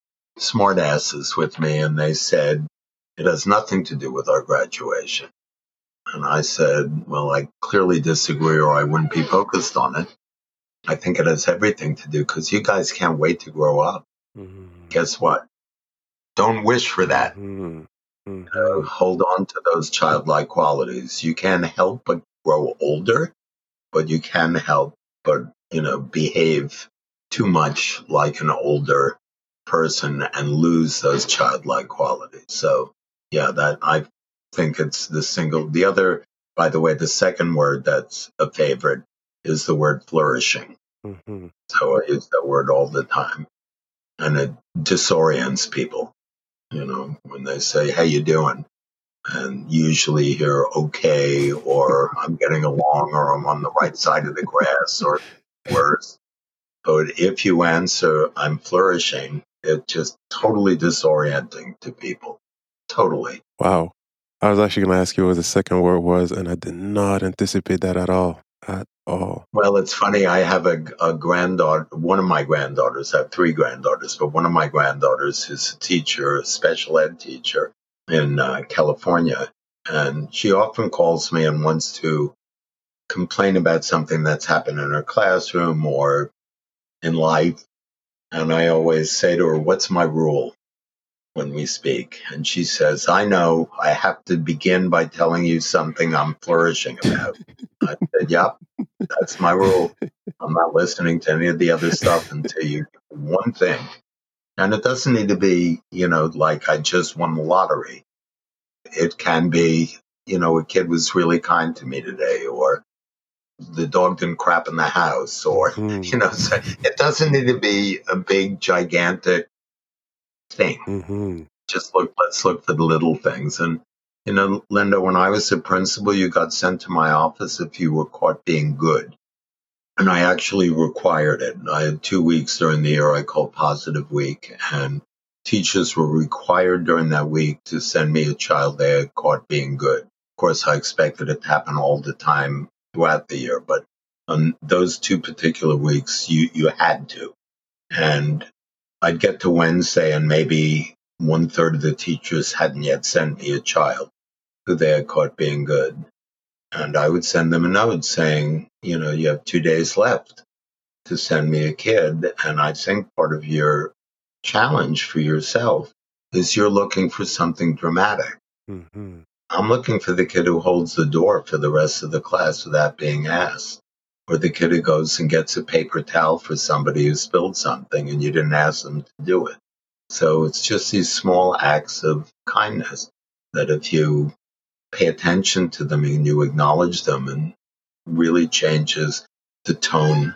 smartasses with me. And they said, it has nothing to do with our graduation. And I said, well, I clearly disagree, or I wouldn't be focused on it. I think it has everything to do, because you guys can't wait to grow up. Mhm. Guess what? Don't wish for that. Mhm. Uh, Mhm. hold on to those childlike qualities. You can't help but grow older, but you can help but, you know, behave too much like an older person and lose those childlike qualities. So, yeah, that I think it's the single. The other, by the way, the second word that's a favorite is the word flourishing. Mhm. So I use that word all the time, and it disorients people. You know, when they say, "How you doing?" and usually hear "okay" or "I'm getting along" or "I'm on the right side of the grass" or worse. But if you answer "I'm flourishing," it's just totally disorienting to people. Totally. Wow. I was actually going to ask you what the second word was, and I did not anticipate that at all. At all. Well, it's funny. I have a, a granddaughter, one of my granddaughters. I have three granddaughters, but one of my granddaughters is a teacher, a special ed teacher in uh, California. And she often calls me and wants to complain about something that's happened in her classroom or in life. And I always say to her, what's my rule when we speak? And she says, I know I have to begin by telling you something I'm flourishing about. I said, yep, that's my rule. I'm not listening to any of the other stuff until you do one thing. And it doesn't need to be, you know, like I just won the lottery. It can be, you know, a kid was really kind to me today, or the dog didn't crap in the house, or, Mhm. you know, so it doesn't need to be a big, gigantic thing. Mhm. Just look, let's look for the little things. And, you know, Linda, when I was a principal, you got sent to my office if you were caught being good. And I actually required it. I had two weeks during the year I called Positive Week, and teachers were required during that week to send me a child they had caught being good. Of course, I expected it to happen all the time throughout the year, but on those two particular weeks, you, you had to. And I'd get to Wednesday, and maybe one third of the teachers hadn't yet sent me a child who they had caught being good. And I would send them a note saying, you know, you have two days left to send me a kid. And I think part of your challenge for yourself is you're looking for something dramatic. Mhm. I'm looking for the kid who holds the door for the rest of the class without being asked, or the kid who goes and gets a paper towel for somebody who spilled something and you didn't ask them to do it. So it's just these small acts of kindness that if you pay attention to them and you acknowledge them, and really changes the tone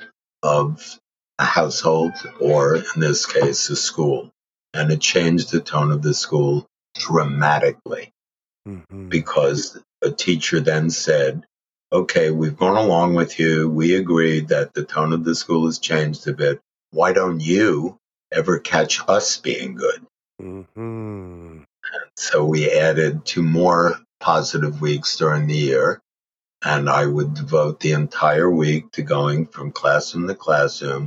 of a household, or in this case, a school. And it changed the tone of the school dramatically, Mhm. because a teacher then said, okay, we've gone along with you. We agreed that the tone of the school has changed a bit. Why don't you ever catch us being good? Mhm. So we added two more positive weeks during the year, and I would devote the entire week to going from classroom to classroom,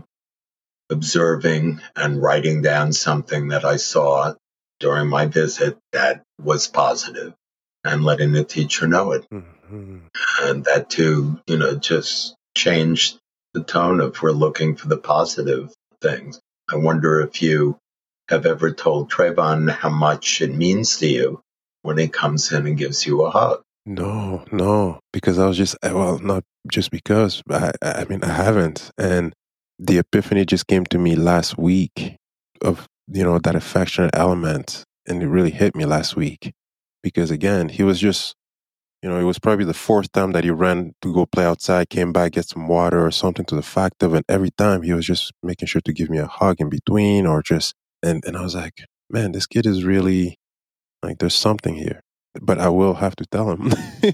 observing and writing down something that I saw during my visit that was positive and letting the teacher know it. Mm-hmm. And that too, you know, just changed the tone of we're looking for the positive things. I wonder if you have ever told Trayvon how much it means to you when he comes in and gives you a hug. No, no, because I was just, well, not just because, but I, I mean, I haven't. And the epiphany just came to me last week of, you know, that affectionate element. And it really hit me last week because, again, he was just, you know, it was probably the fourth time that he ran to go play outside, came back, get some water or something to the fact of, and every time he was just making sure to give me a hug in between or just, and, and I was like, man, this kid is really, like, there's something here. But I will have to tell him.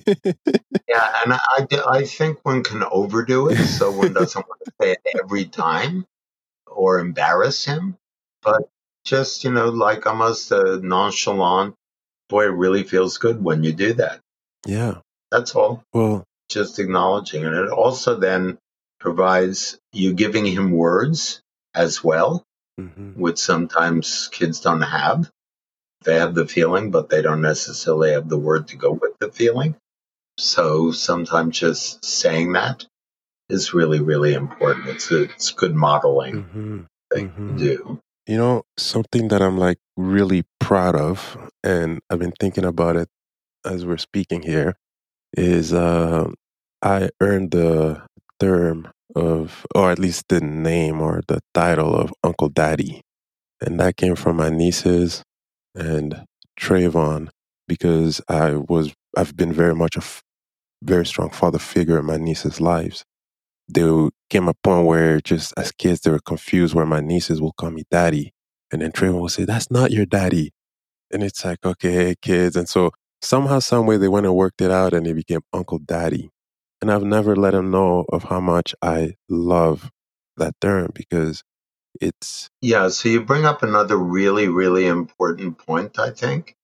Yeah, and I, I think one can overdo it, so one doesn't want to say it every time or embarrass him. But just, you know, like almost a nonchalant, boy, it really feels good when you do that. Yeah. That's all. Well, just acknowledging. And it also then provides you giving him words as well, mm-hmm. which sometimes kids don't have. They have the feeling, but they don't necessarily have the word to go with the feeling. So sometimes just saying that is really, really important. It's a, it's good modeling mm-hmm. thing Mm-hmm. to do. You know, something that I'm like really proud of, and I've been thinking about it as we're speaking here, is uh, I earned the term of, or at least the name or the title of Uncle Daddy. And that came from my nieces and Trayvon, because I was, I've been very much a f- very strong father figure in my nieces' lives. There came a point where just as kids, they were confused where my nieces will call me daddy. And then Trayvon will say, that's not your daddy. And it's like, okay, kids. And so somehow, some way they went and worked it out and it became Uncle Daddy. And I've never let him know of how much I love that term because it's... Yeah, so you bring up another really, really important point, I think.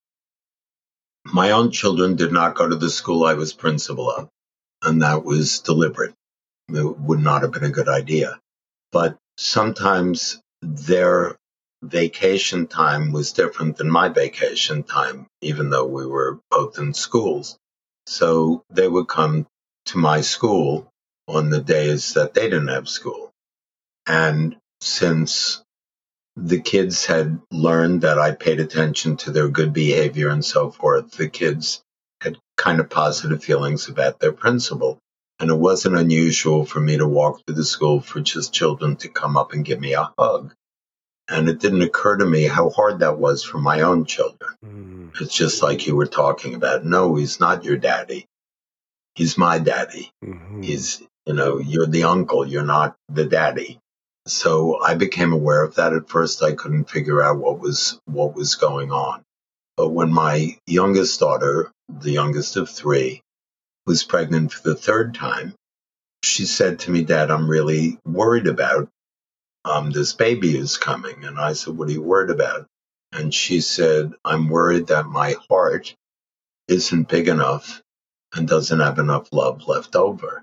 My own children did not go to the school I was principal of, and that was deliberate. It would not have been a good idea. But sometimes their vacation time was different than my vacation time, even though we were both in schools. So they would come to my school on the days that they didn't have school. And since the kids had learned that I paid attention to their good behavior and so forth, the kids had kind of positive feelings about their principal. And it wasn't unusual for me to walk through the school for just children to come up and give me a hug. And it didn't occur to me how hard that was for my own children. Mm. It's just like you were talking about. No, he's not your daddy. He's my daddy. Mm-hmm. He's, you know, you're the uncle. You're not the daddy. So I became aware of that. At first, I couldn't figure out what was what was going on. But when my youngest daughter, the youngest of three, was pregnant for the third time, she said to me, Dad, I'm really worried about um, this baby is coming. And I said, what are you worried about? And she said, I'm worried that my heart isn't big enough and doesn't have enough love left over.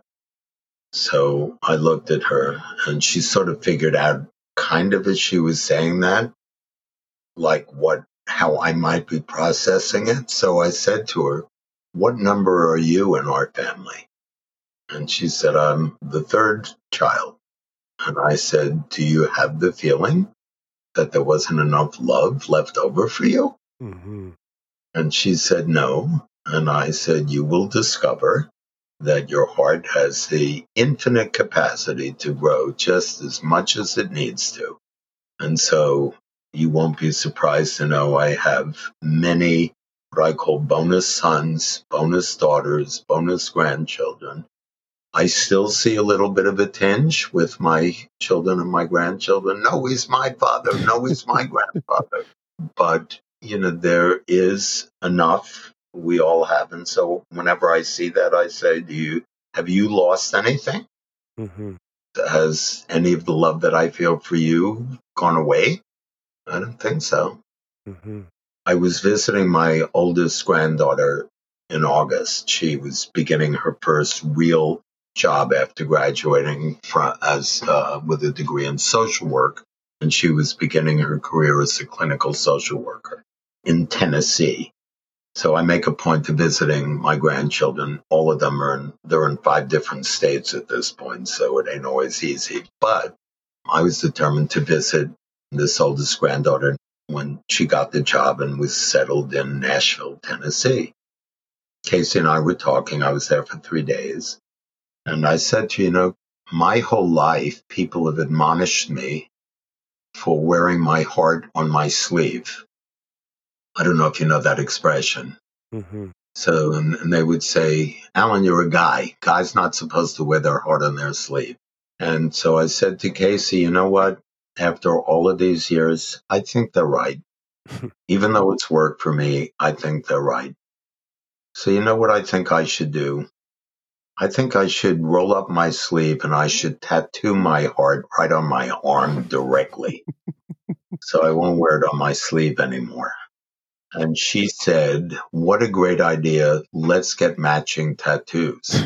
So I looked at her and she sort of figured out kind of as she was saying that, like what, how I might be processing it. So I said to her, what number are you in our family? And she said, I'm the third child. And I said, do you have the feeling that there wasn't enough love left over for you? Mm-hmm. And she said, no. And I said, you will discover that your heart has the infinite capacity to grow just as much as it needs to. And so you won't be surprised to know I have many what I call bonus sons, bonus daughters, bonus grandchildren. I still see a little bit of a tinge with my children and my grandchildren. No, he's my father. No, he's my grandfather. But, you know, there is enough. We all have. And so whenever I see that, I say, do you, have you lost anything? Mm-hmm. Has any of the love that I feel for you gone away? I don't think so. Mm-hmm. I was visiting my oldest granddaughter in August. She was beginning her first real job after graduating from, as uh, with a degree in social work, and she was beginning her career as a clinical social worker in Tennessee. So I make a point of visiting my grandchildren. All of them are in, they're in five different states at this point, so it ain't always easy. But I was determined to visit this oldest granddaughter when she got the job and was settled in Nashville, Tennessee. Casey and I were talking. I was there for three days. And I said to you, you know, my whole life, people have admonished me for wearing my heart on my sleeve. I don't know if you know that expression. Mm-hmm. So, and, and they would say, Alan, you're a guy. Guys not supposed to wear their heart on their sleeve. And so I said to Casey, you know what? After all of these years, I think they're right. Even though it's work for me, I think they're right. So you know what I think I should do? I think I should roll up my sleeve and I should tattoo my heart right on my arm directly. So I won't wear it on my sleeve anymore. And she said, what a great idea. Let's get matching tattoos.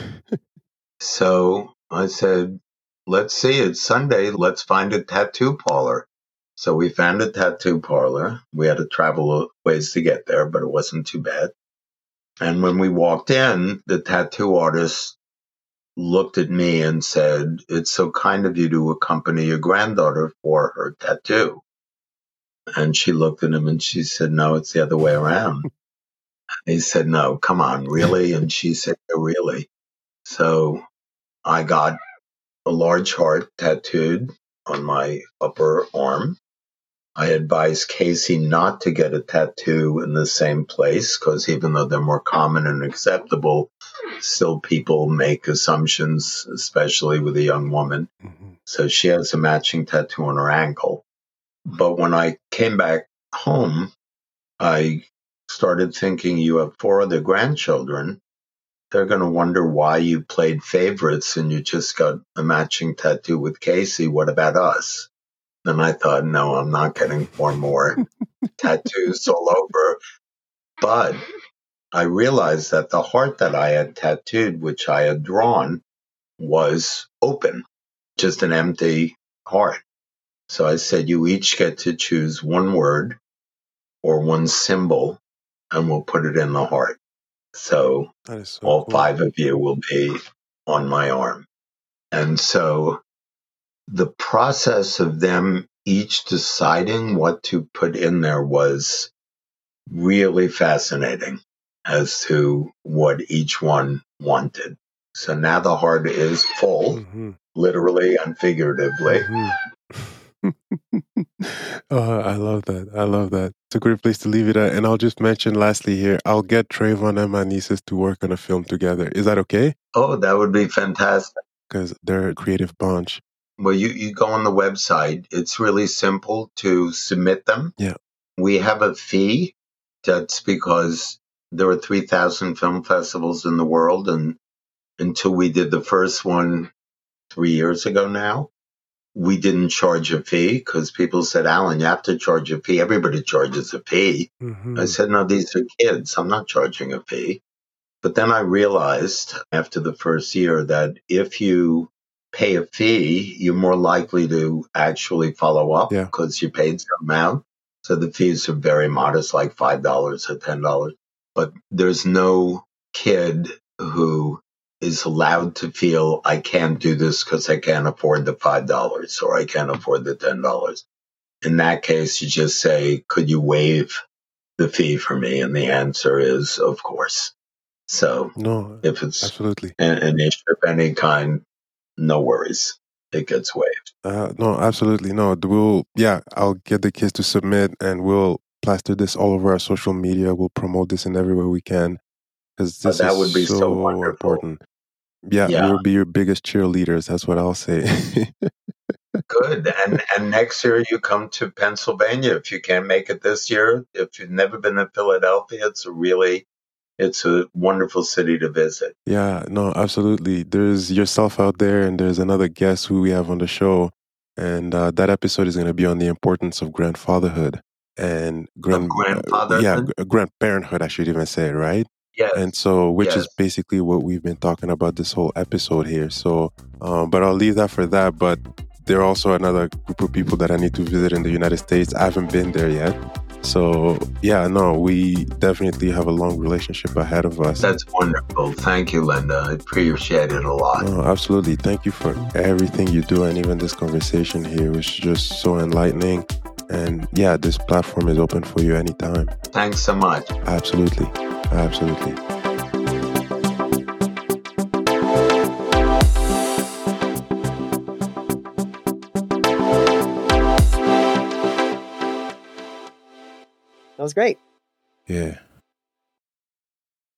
So I said, let's see, it's Sunday. Let's find a tattoo parlor. So we found a tattoo parlor. We had to travel a ways to get there, but it wasn't too bad. And when we walked in, the tattoo artist looked at me and said, it's so kind of you to accompany your granddaughter for her tattoo. And she looked at him and she said, no, it's the other way around. He said, no, come on, really? And she said, no, really. So I got a large heart tattooed on my upper arm. I advised Casey not to get a tattoo in the same place because even though they're more common and acceptable, still people make assumptions, especially with a young woman. Mm-hmm. So she has a matching tattoo on her ankle. But when I came back home, I started thinking, you have four other grandchildren. They're going to wonder why you played favorites and you just got a matching tattoo with Casey. What about us? And I thought, no, I'm not getting four more tattoos all over. But I realized that the heart that I had tattooed, which I had drawn, was open, just an empty heart. So I said, you each get to choose one word or one symbol, and we'll put it in the heart. So, That is so all cool. five of you will be on my arm. And so the process of them each deciding what to put in there was really fascinating as to what each one wanted. So now the heart is full, Mm-hmm. literally and figuratively. Mm-hmm. Oh, I love that. I love that. It's a great place to leave it at. And I'll just mention lastly here, I'll get Trayvon and my nieces to work on a film together. Is that okay? Oh, that would be fantastic. Because they're a creative bunch. Well, you, you go on the website. It's really simple to submit them. Yeah. We have a fee. That's because there are three thousand film festivals in the world. And until we did the first one three years ago now, we didn't charge a fee because people said, Alan, you have to charge a fee. Everybody charges a fee. Mm-hmm. I said, no, these are kids. I'm not charging a fee. But then I realized after the first year that if you pay a fee, you're more likely to actually follow up Yeah. because you paid some amount. So the fees are very modest, like five dollars or ten dollars. But there's no kid who is allowed to feel I can't do this because I can't afford the five dollars or I can't afford the ten dollars. In that case, you just say, could you waive the fee for me? And the answer is, of course. So No, if it's absolutely. an, an issue of any kind, no worries. It gets waived. Uh, no, absolutely. No, we'll, yeah, I'll get the kids to submit and we'll plaster this all over our social media. We'll promote this in everywhere we can because But this that is would be so, so wonderful. important. Yeah, Yeah. we'll be your biggest cheerleaders. That's what I'll say. Good. And and next year you come to Pennsylvania. If you can't make it this year, if you've never been to Philadelphia, it's a really, it's a wonderful city to visit. Yeah, no, absolutely. There's yourself out there, and there's another guest who we have on the show. And uh, that episode is going to be on the importance of grandfatherhood. and grand, uh, yeah, grandfatherhood? g- grandparenthood, I should even say, right? And Yes, so, which yes. is basically what we've been talking about this whole episode here. So, um, but I'll leave that for that. But there are also another group of people that I need to visit in the United States. I haven't been there yet. So, yeah, no, we definitely have a long relationship ahead of us. That's wonderful. Thank you, Linda. I appreciate it a lot. No, absolutely. Thank you for everything you do. And even this conversation here was just so enlightening. And yeah, this platform is open for you anytime. Thanks so much. Absolutely. Absolutely. That was great. Yeah.